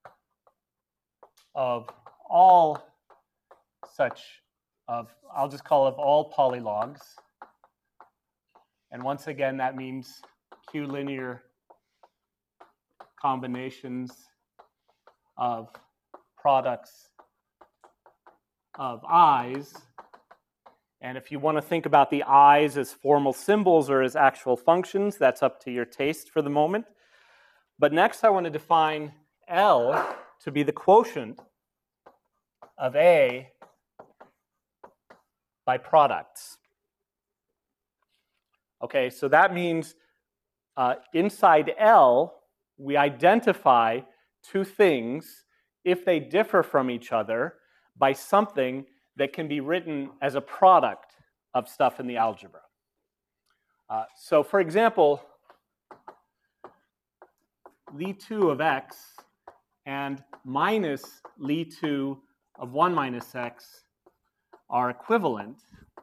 of all such, of I'll just call it all polylogs. And once again, that means Q linear combinations of products of i's. And if you want to think about the i's as formal symbols or as actual functions, that's up to your taste for the moment. But next I want to define L to be the quotient of A by products. Okay, so that means uh, inside L, we identify two things if they differ from each other by something that can be written as a product of stuff in the algebra. Uh, so for example, Li two of x and minus Li two of one minus x are equivalent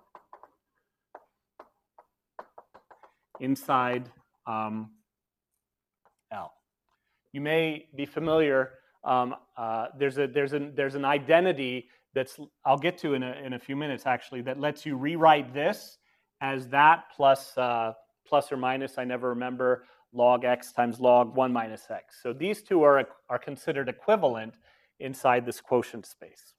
inside um, L. You may be familiar, um, uh, there's, a, there's, an, there's an identity that's, I'll get to in a, in a few minutes actually, that lets you rewrite this as that plus, uh, plus or minus, I never remember, log x times log one minus x. So these two are, are considered equivalent inside this quotient space.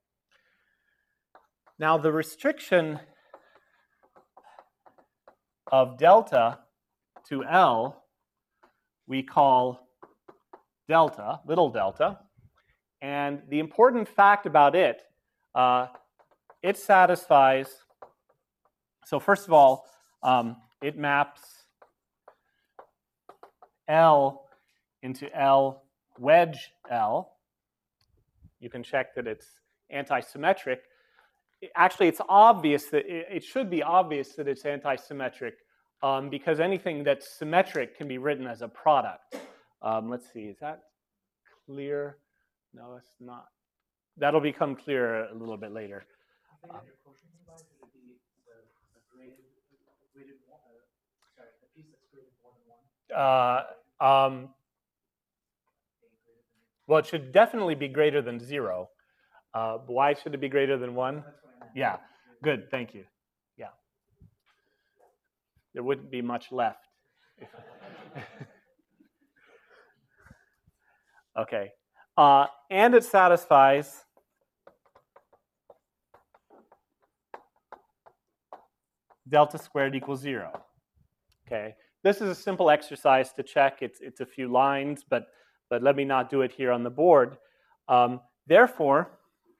Now the restriction of delta to L we call delta, little delta. And the important fact about it, uh, it satisfies, so first of all, um, it maps L into L wedge L. You can check that it's antisymmetric. Actually, it's obvious that it, it should be obvious that it's antisymmetric um, because anything that's symmetric can be written as a product. Um, let's see, is that clear? No, it's not. That'll become clear a little bit later. I think that your quotient combined should be the, the graded, graded one, uh, sorry, the piece that's graded more than one. Uh, um, well, it should definitely be greater than zero. Uh, why should it be greater than one? That's what I meant. Yeah, good, thank you. Yeah. There wouldn't be much left. Okay. Uh, and it satisfies delta squared equals zero. Okay. This is a simple exercise to check. It's, it's a few lines, but, but let me not do it here on the board. Um, therefore,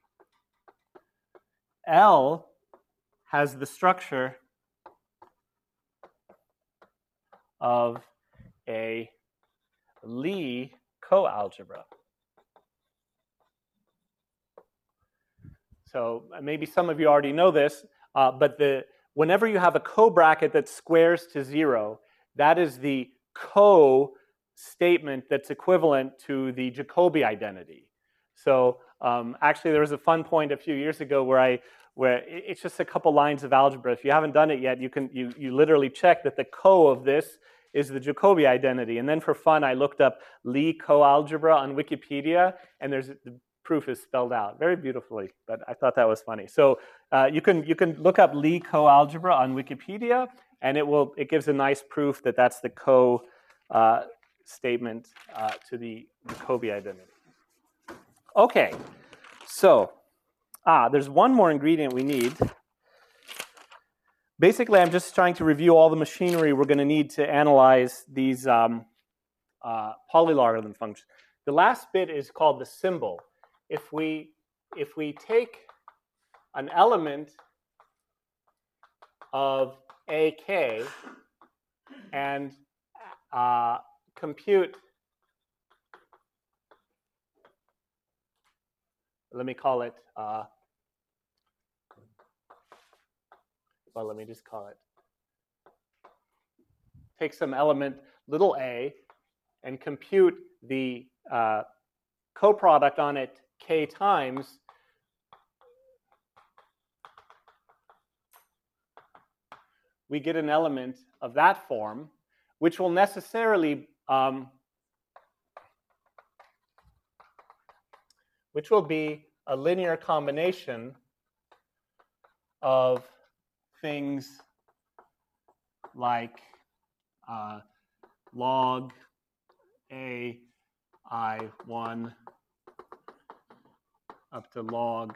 L has the structure of a Lie coalgebra. So maybe some of you already know this, uh, but the, whenever you have a co-bracket that squares to zero, that is the co-statement that's equivalent to the Jacobi identity. So um, actually, there was a fun point a few years ago where I, where it's just a couple lines of algebra. If you haven't done it yet, you can you you literally check that the co of this is the Jacobi identity. And then for fun, I looked up Lie coalgebra on Wikipedia, and there's the proof is spelled out very beautifully. But I thought that was funny. So uh, you can you can look up Lie coalgebra on Wikipedia, and it will it gives a nice proof that that's the co uh, statement uh, to the Jacobi identity. Okay, so ah, there's one more ingredient we need. Basically, I'm just trying to review all the machinery we're going to need to analyze these um, uh, polylogarithm functions. The last bit is called the symbol. If we if we take an element of A K and uh, compute, let me call it, uh, well, let me just call it, take some element, little a, and compute the uh, coproduct on it k times, we get an element of that form, which will necessarily, um, which will be a linear combination of things like uh, log a I one up to log.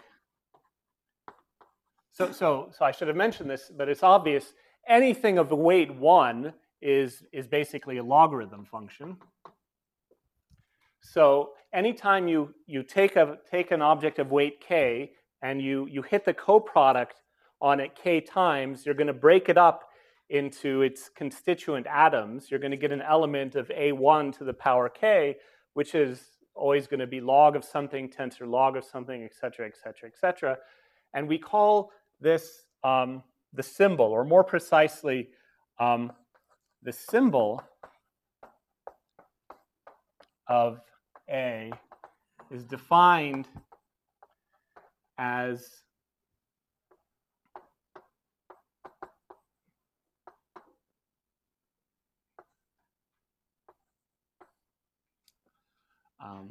So, so, so I should have mentioned this, but it's obvious. Anything of the weight one is, is basically a logarithm function. So anytime you, you take, a, take an object of weight k and you, you hit the coproduct on it k times, you're going to break it up into its constituent atoms. You're going to get an element of a one to the power k, which is always going to be log of something, tensor log of something, et cetera, et cetera, et cetera. And we call this um, the symbol, or more precisely, um, the symbol of A is defined as um,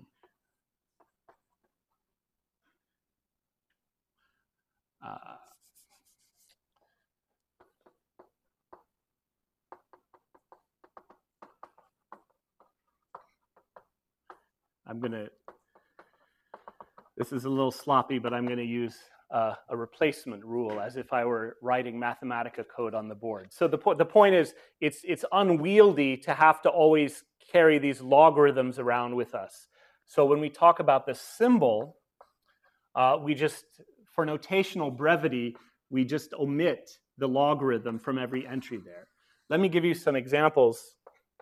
uh, I'm going to, this is a little sloppy, but I'm going to use a, a replacement rule, as if I were writing Mathematica code on the board. So the, po the point is, it's, it's unwieldy to have to always carry these logarithms around with us. So when we talk about the symbol, uh, we just, for notational brevity, we just omit the logarithm from every entry there. Let me give you some examples.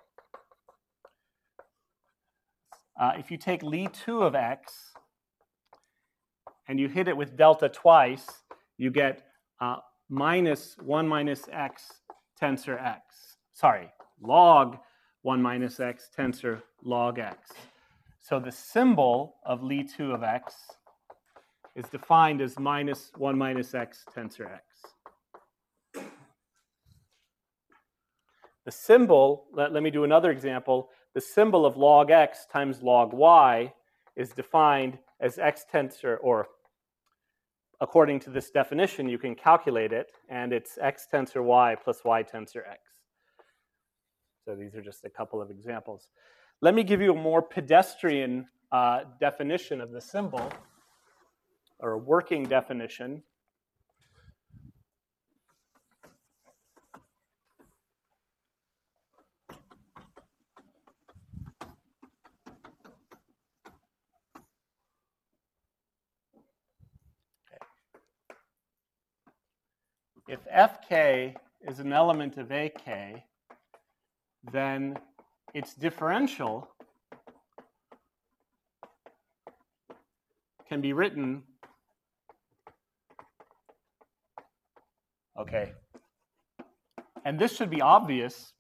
Uh, if you take Lie two of x, and you hit it with delta twice, you get uh, minus one minus x tensor x. Sorry, log one minus x tensor log x. So the symbol of Lie two of x is defined as minus one minus x tensor x. The symbol, let, let me do another example. The symbol of log x times log y is defined as x tensor, or according to this definition, you can calculate it, and it's x tensor y plus y tensor x. So these are just a couple of examples. Let me give you a more pedestrian uh, definition of the symbol, or a working definition. If F K is an element of A K, then its differential can be written, okay, and this should be obvious.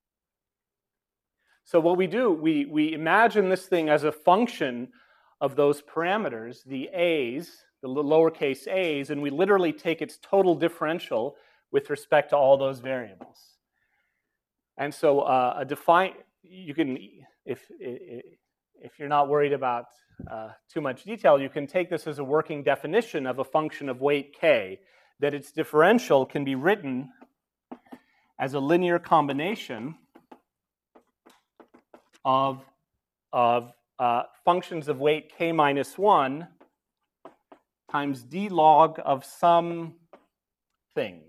So what we do, we, we imagine this thing as a function of those parameters, the a's, the lowercase a's, and we literally take its total differential with respect to all those variables. And so uh, a define, you can, if, if you're not worried about uh, too much detail, you can take this as a working definition of a function of weight k, that its differential can be written as a linear combination of, of uh, functions of weight k minus one times d log of some things.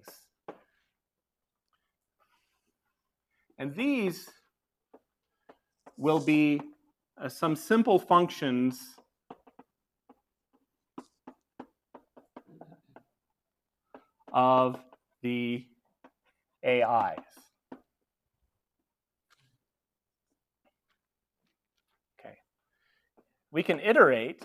And these will be uh, some simple functions of the A Is. Okay. We can iterate.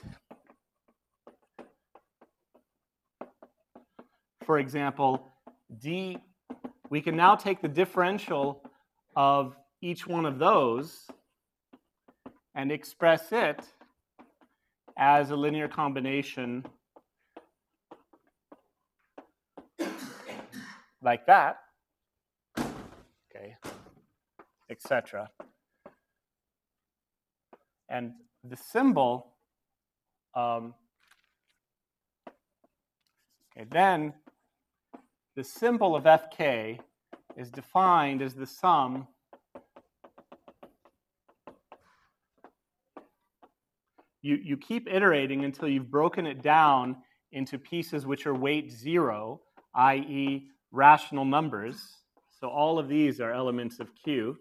For example, d, we can now take the differential of each one of those and express it as a linear combination like that, okay, et cetera. And the symbol, um, okay, then the symbol of F K is defined as the sum You, you keep iterating until you've broken it down into pieces which are weight zero, that is rational numbers. So all of these are elements of Q,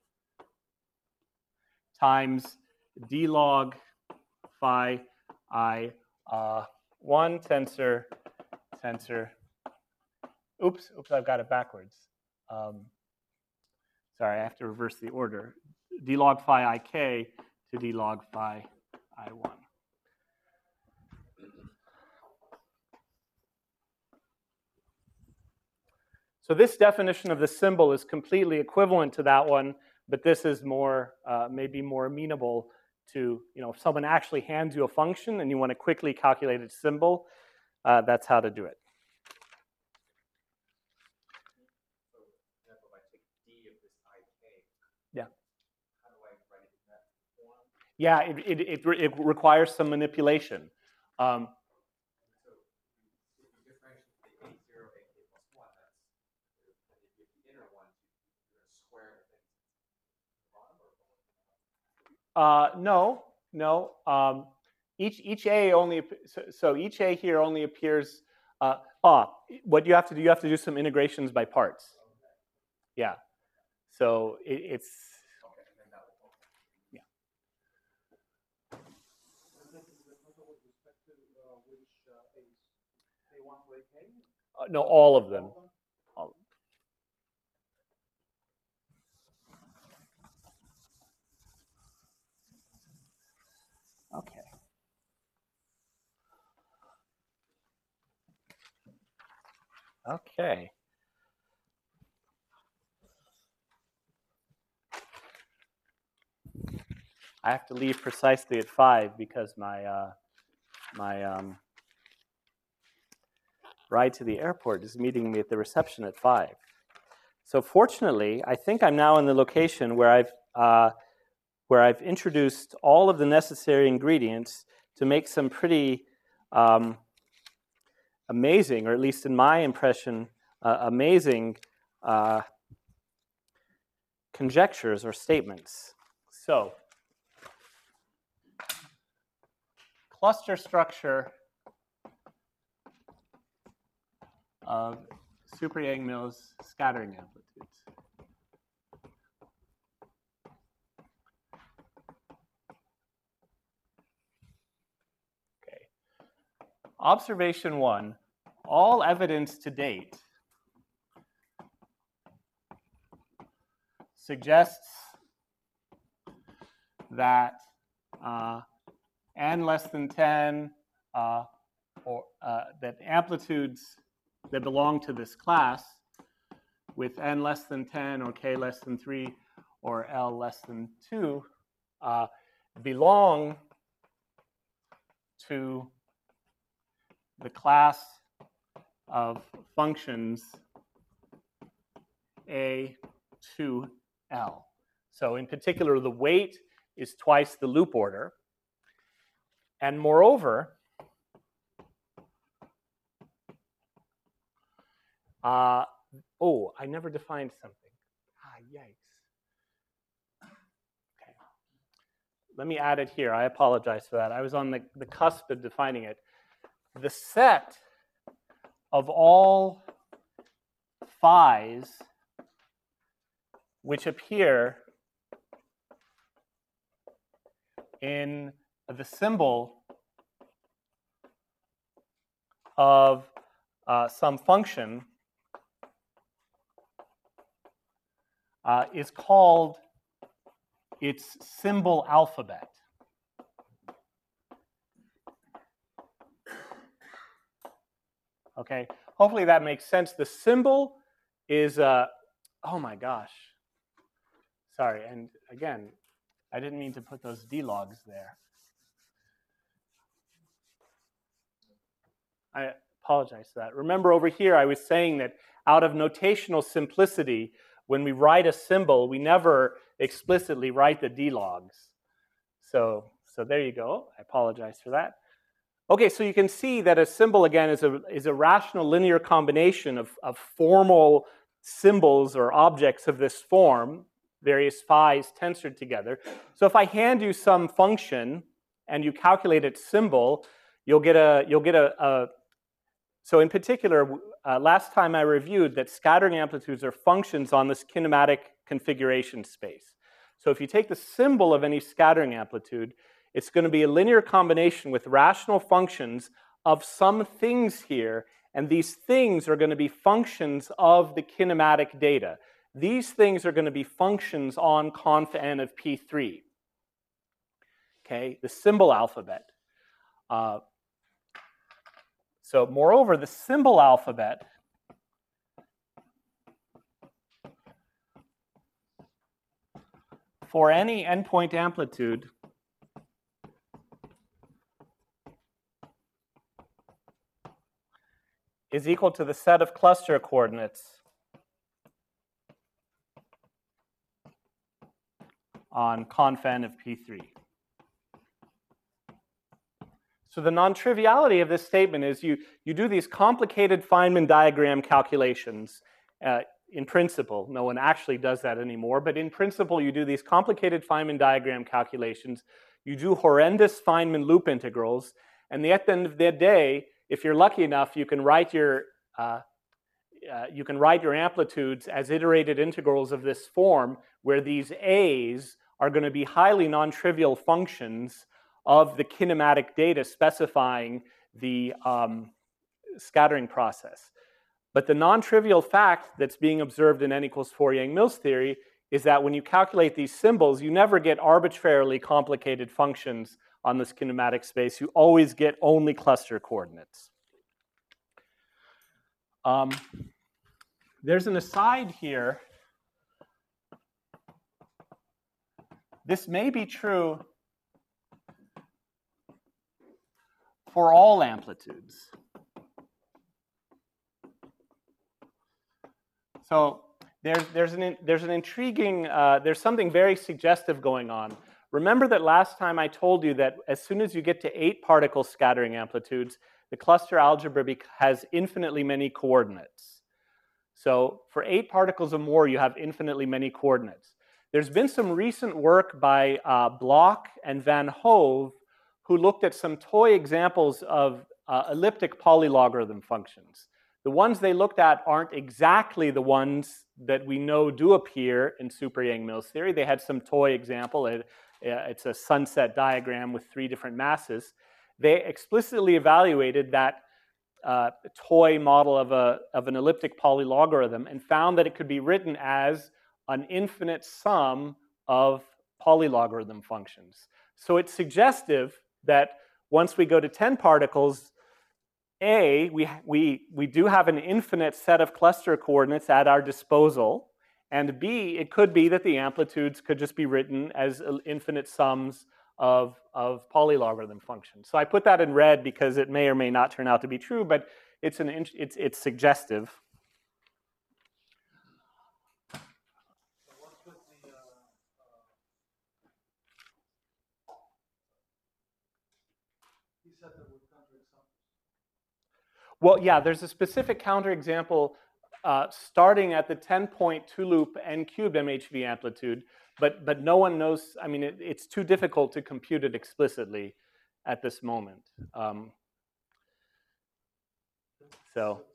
times d log phi I uh, one tensor, tensor, oops, oops, I've got it backwards. Um, sorry, I have to reverse the order. D log phi I k to d log phi I one. So this definition of the symbol is completely equivalent to that one, but this is more, uh, maybe more amenable to, you know, if someone actually hands you a function and you want to quickly calculate its symbol, uh, that's how to do it. So, for example, if I take d of this I K, Yeah. how do I write it in that form? Yeah, it, it, it, re it requires some manipulation. Um, So if you differentiate the a zero, a k plus one, that's, if you the inner one, you're going to square the things bottom or uh, no, no. Um, each, each A only, so, so each A here only appears Uh, ah, what you have to do, you have to do some integrations by parts. Yeah. So it, it's, Okay, and then that will work. yeah. Is this is the total with respect to uh, which uh, A's? A one to A K? Uh, no, all of them. All of them? All. Okay. Okay. I have to leave precisely at five because my uh, my um, ride to the airport is meeting me at the reception at five. So fortunately, I think I'm now in the location where I've uh, where I've introduced all of the necessary ingredients to make some pretty um, amazing, or at least in my impression, uh, amazing uh, conjectures or statements. So, cluster structure of super Yang-Mills scattering amplitudes. Okay. Observation one, all evidence to date suggests that uh, n less than ten, uh, or uh, that amplitudes that belong to this class with n less than ten or k less than three or L less than two uh, belong to the class of functions A to L. So in particular, the weight is twice the loop order. And moreover, uh, oh, I never defined something. Ah, yikes. Okay. Let me add it here. I apologize for that. I was on the, the cusp of defining it. The set of all phi's which appear in the symbol of uh, some function uh, is called its symbol alphabet. Okay, hopefully that makes sense. The symbol is, uh, oh my gosh. Sorry, and again, I didn't mean to put those D logs there. I apologize for that. Remember over here, I was saying that out of notational simplicity, when we write a symbol, we never explicitly write the D logs. So, so there you go. I apologize for that. Okay, so you can see that a symbol, again, is a, is a rational linear combination of, of formal symbols or objects of this form, various phi's tensored together. So if I hand you some function and you calculate its symbol, you'll get a, you'll get a, a so in particular, uh, last time I reviewed that scattering amplitudes are functions on this kinematic configuration space. So if you take the symbol of any scattering amplitude, it's going to be a linear combination with rational functions of some things here, and these things are going to be functions of the kinematic data. These things are going to be functions on conf n of P three. Okay, the symbol alphabet. Uh, so moreover, the symbol alphabet for any endpoint amplitude is equal to the set of cluster coordinates on conf n of P three. So the non-triviality of this statement is you, you do these complicated Feynman diagram calculations uh, in principle. No one actually does that anymore, but in principle you do these complicated Feynman diagram calculations, you do horrendous Feynman loop integrals, and at the end of the day, if you're lucky enough, you can write your uh, uh, you can write your amplitudes as iterated integrals of this form, where these a's are going to be highly non-trivial functions of the kinematic data specifying the um, scattering process. But the non-trivial fact that's being observed in n equals four Yang-Mills theory is that when you calculate these symbols, you never get arbitrarily complicated functions on this kinematic space. You always get only cluster coordinates. Um, there's an aside here. This may be true for all amplitudes. So there's, there's, an, there's an intriguing, uh, there's something very suggestive going on. Remember that last time I told you that as soon as you get to eight particle scattering amplitudes, the cluster algebra has infinitely many coordinates. So for eight particles or more, you have infinitely many coordinates. There's been some recent work by uh, Bloch and Van Hove who looked at some toy examples of uh, elliptic polylogarithm functions. The ones they looked at aren't exactly the ones that we know do appear in super Yang-Mills theory. They had some toy example. It, it's a sunset diagram with three different masses. They explicitly evaluated that uh, toy model of, a, of an elliptic polylogarithm and found that it could be written as an infinite sum of polylogarithm functions. So it's suggestive that once we go to ten particles, A, we, we, we do have an infinite set of cluster coordinates at our disposal, and B, it could be that the amplitudes could just be written as infinite sums of, of polylogarithm functions. So I put that in red because it may or may not turn out to be true, but it's, an, it's, it's suggestive. Well, yeah, there's a specific counterexample uh, starting at the ten point two loop n cubed M H V amplitude, but, but no one knows, I mean, it, it's too difficult to compute it explicitly at this moment. Um, so,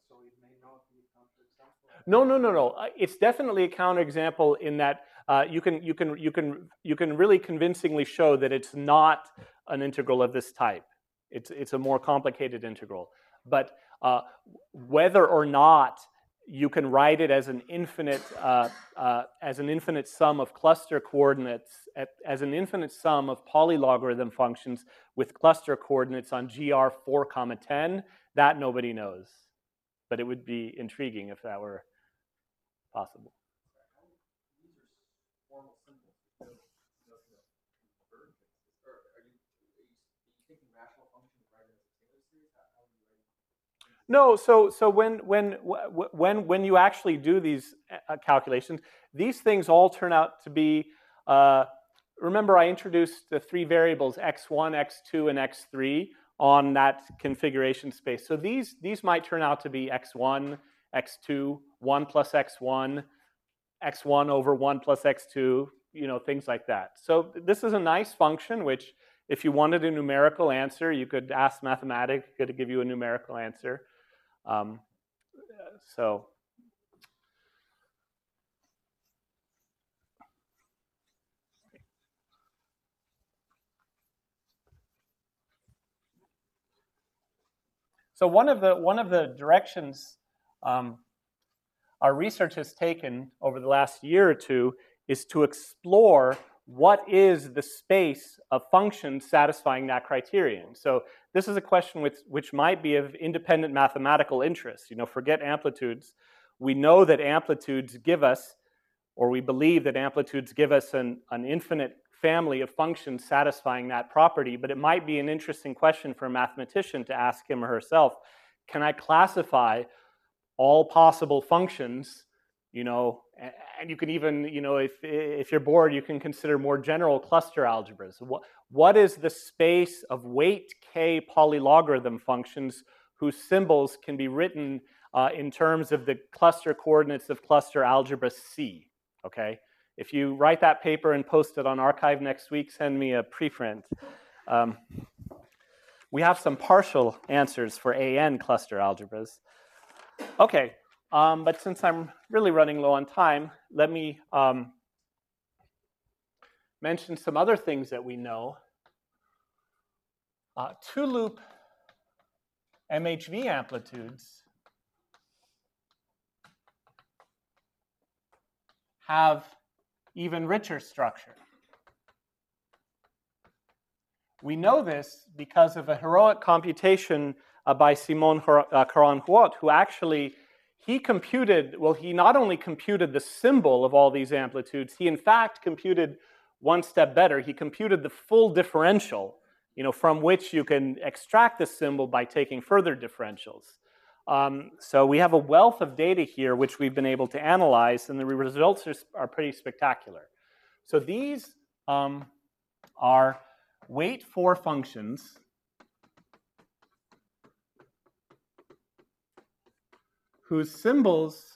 no, no, no, no. It's definitely a counterexample in that uh, you can, you can, you can, you can really convincingly show that it's not an integral of this type. It's, it's a more complicated integral. But uh, whether or not you can write it as an infinite, uh, uh, as an infinite sum of cluster coordinates, at, as an infinite sum of polylogarithm functions with cluster coordinates on G R four comma ten, that nobody knows. But it would be intriguing if that were possible. No, so so when when when when you actually do these calculations, these things all turn out to be. Uh, remember, I introduced the three variables x one, x two, and x three on that configuration space. So these these might turn out to be x one, x two, one plus x one, x one over one plus x two, you know, things like that. So this is a nice function which, if you wanted a numerical answer, you could ask Mathematica to give you a numerical answer. Um, so, so one of the one of the directions um, our research has taken over the last year or two is to explore what is the space of functions satisfying that criterion. So this is a question which, which might be of independent mathematical interest. You know, forget amplitudes. We know that amplitudes give us, or we believe that amplitudes give us an, an infinite family of functions satisfying that property, but it might be an interesting question for a mathematician to ask him or herself, can I classify all possible functions, you know, and you can even, you know, if, if you're bored, you can consider more general cluster algebras. What, what is the space of weight k polylogarithm functions whose symbols can be written uh, in terms of the cluster coordinates of cluster algebra C, okay? If you write that paper and post it on arXiv next week, send me a preprint. Um, we have some partial answers for A N cluster algebras. Okay, um, but since I'm really running low on time, let me um, mention some other things that we know. Uh, two-loop M H V amplitudes have even richer structure. We know this because of a heroic computation uh, by Simon uh, Caron-Huot, who actually, he computed, well, he not only computed the symbol of all these amplitudes, he in fact computed one step better. He computed the full differential, you know, from which you can extract the symbol by taking further differentials. Um, so we have a wealth of data here which we've been able to analyze, and the results are, are pretty spectacular. So these um, are weight four functions whose symbols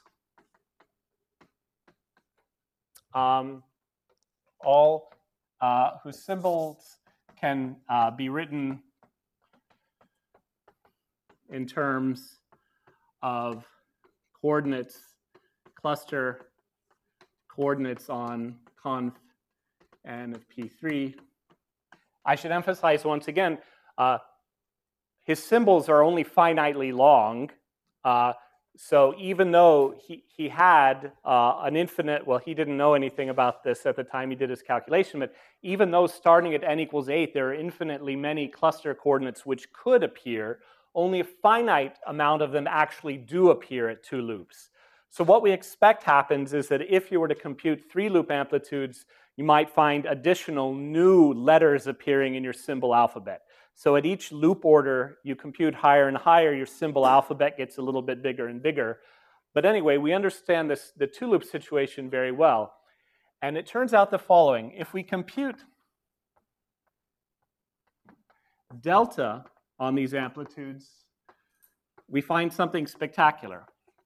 um, all uh, whose symbols can uh, be written in terms of coordinates, cluster coordinates on conf n of P three. I should emphasize once again, uh, his symbols are only finitely long. Uh, so even though he, he had uh, an infinite, well, he didn't know anything about this at the time he did his calculation, but even though starting at n equals eight, there are infinitely many cluster coordinates which could appear, only a finite amount of them actually do appear at two loops. So what we expect happens is that if you were to compute three loop amplitudes, you might find additional new letters appearing in your symbol alphabet. So at each loop order, you compute higher and higher, your symbol alphabet gets a little bit bigger and bigger. But anyway, we understand this, the two loop situation very well. And it turns out the following. If we compute delta on these amplitudes, we find something spectacular.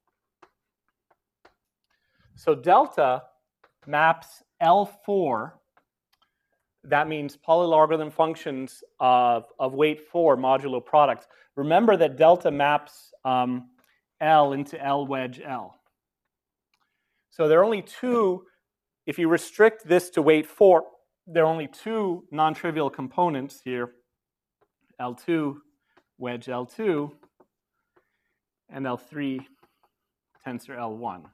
So delta maps L four, that means polylogarithm functions of, of weight four modulo products. Remember that delta maps um, L into L wedge L. So there are only two, if you restrict this to weight four, there are only two non-trivial components here, L two wedge L two, and L three tensor L one.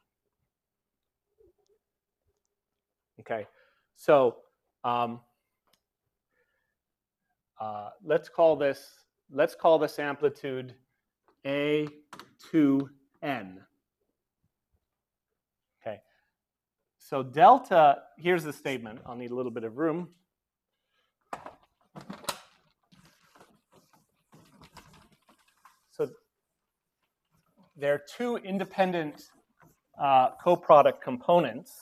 Okay, so um, uh, let's call this let's call this amplitude A two N. Okay, so delta, here's the statement. I'll need a little bit of room. So there are two independent uh, coproduct components.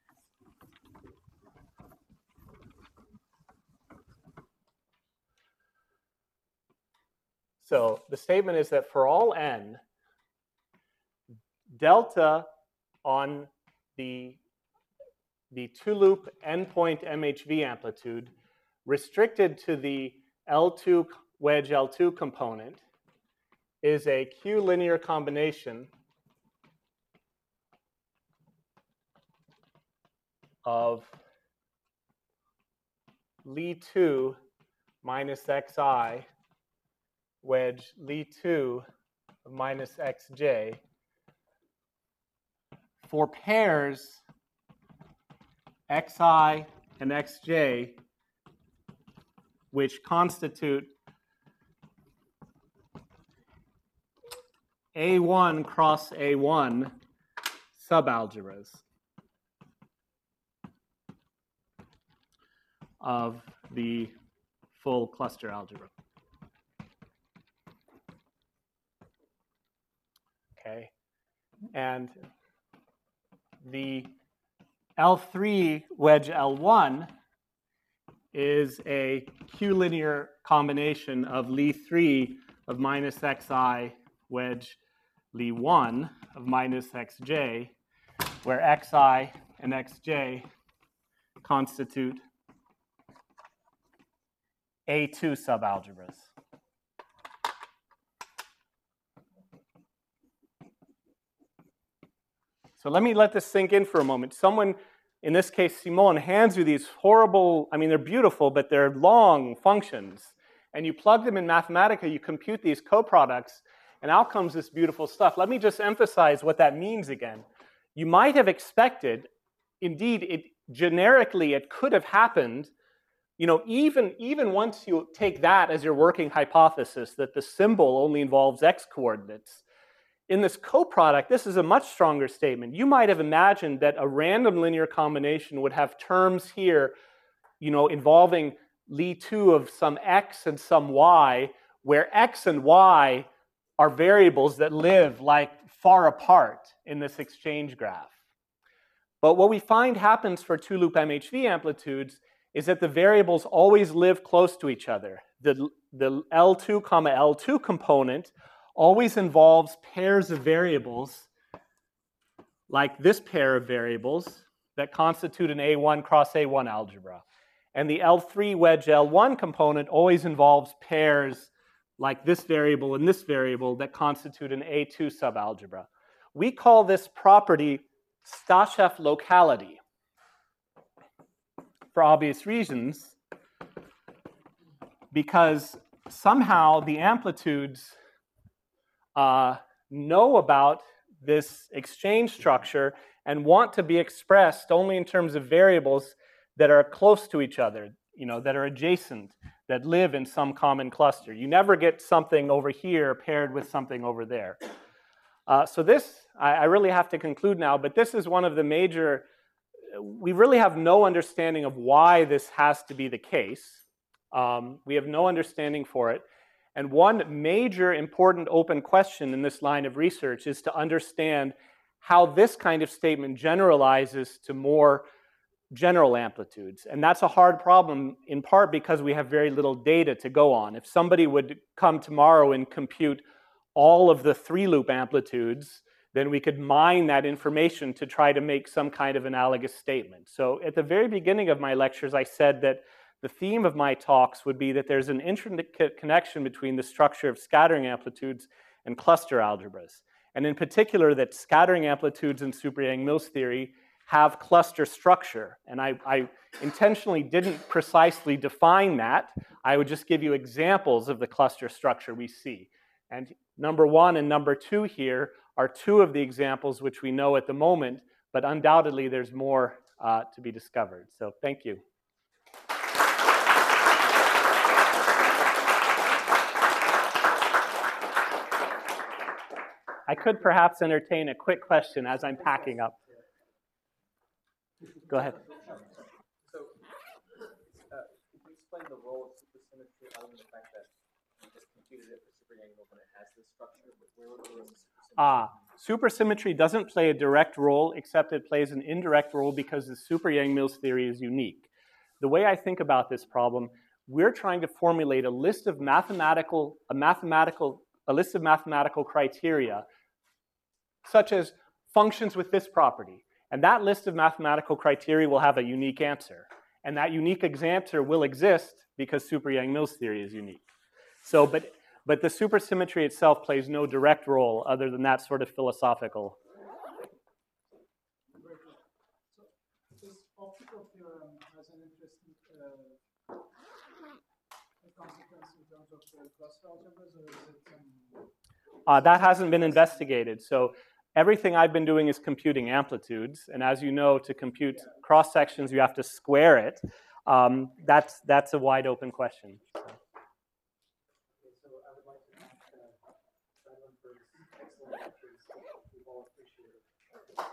So the statement is that for all n, delta on the, the two-loop n-point M H V amplitude restricted to the L two wedge L two component is a Q-linear combination of Li two minus xi wedge Li two minus xj for pairs xi and xj which constitute A one cross A one subalgebras of the full cluster algebra. Okay, and the L three wedge L one is a Q-linear combination of Li three of minus xi wedge Li one of minus xj, where xi and xj constitute A two subalgebras. So let me let this sink in for a moment. Someone, in this case Simon, hands you these horrible, I mean they're beautiful, but they're long functions. And you plug them in Mathematica, you compute these coproducts, and out comes this beautiful stuff. Let me just emphasize what that means again. You might have expected, indeed, it generically it could have happened, you know, even, even once you take that as your working hypothesis, that the symbol only involves x coordinates. In this coproduct, this is a much stronger statement. You might have imagined that a random linear combination would have terms here, you know, involving Li two of some x and some y, where x and y are variables that live like far apart in this exchange graph. But what we find happens for two-loop M H V amplitudes is that the variables always live close to each other. The, the L two comma L two component always involves pairs of variables like this pair of variables that constitute an A one cross A one algebra. And the L three wedge L one component always involves pairs like this variable and this variable that constitute an A two subalgebra. We call this property Stasheff locality for obvious reasons, because somehow the amplitudes uh, know about this exchange structure and want to be expressed only in terms of variables that are close to each other, you know, that are adjacent, that live in some common cluster. You never get something over here paired with something over there. Uh, so this, I, I really have to conclude now, but this is one of the major, we really have no understanding of why this has to be the case. Um, we have no understanding for it. And one major important open question in this line of research is to understand how this kind of statement generalizes to more general amplitudes. And that's a hard problem in part because we have very little data to go on. If somebody would come tomorrow and compute all of the three-loop amplitudes, then we could mine that information to try to make some kind of analogous statement. So at the very beginning of my lectures, I said that the theme of my talks would be that there's an intricate connection between the structure of scattering amplitudes and cluster algebras. And in particular, that scattering amplitudes in Super-Yang-Mills theory have cluster structure. And I, I intentionally didn't precisely define that. I would just give you examples of the cluster structure we see. And number one and number two here are two of the examples which we know at the moment, but undoubtedly there's more uh, to be discovered. So thank you. I could perhaps entertain a quick question as I'm packing up. Go ahead. So, uh, could you explain the role of supersymmetry other than the fact that you just computed it for Super-Yang-Mills and it has this structure? But where would the supersymmetry? Ah, supersymmetry doesn't play a direct role, except it plays an indirect role because the Super-Yang-Mills theory is unique. The way I think about this problem, we're trying to formulate a list of mathematical, a mathematical, a list of mathematical criteria, such as functions with this property. And that list of mathematical criteria will have a unique answer. And that unique answer will exist because Super-Yang-Mills theory is unique. So, but, but the supersymmetry itself plays no direct role other than that sort of philosophical. So this optical theorem has an interesting uh, consequence in terms of the cluster algebras, or is it um... uh, that hasn't been investigated. So everything I've been doing is computing amplitudes, and as you know, to compute yeah. cross sections, you have to square it. Um, that's that's a wide open question. So. Okay, so I would like to thank uh, everyone for this excellent lectures. We've all appreciated it.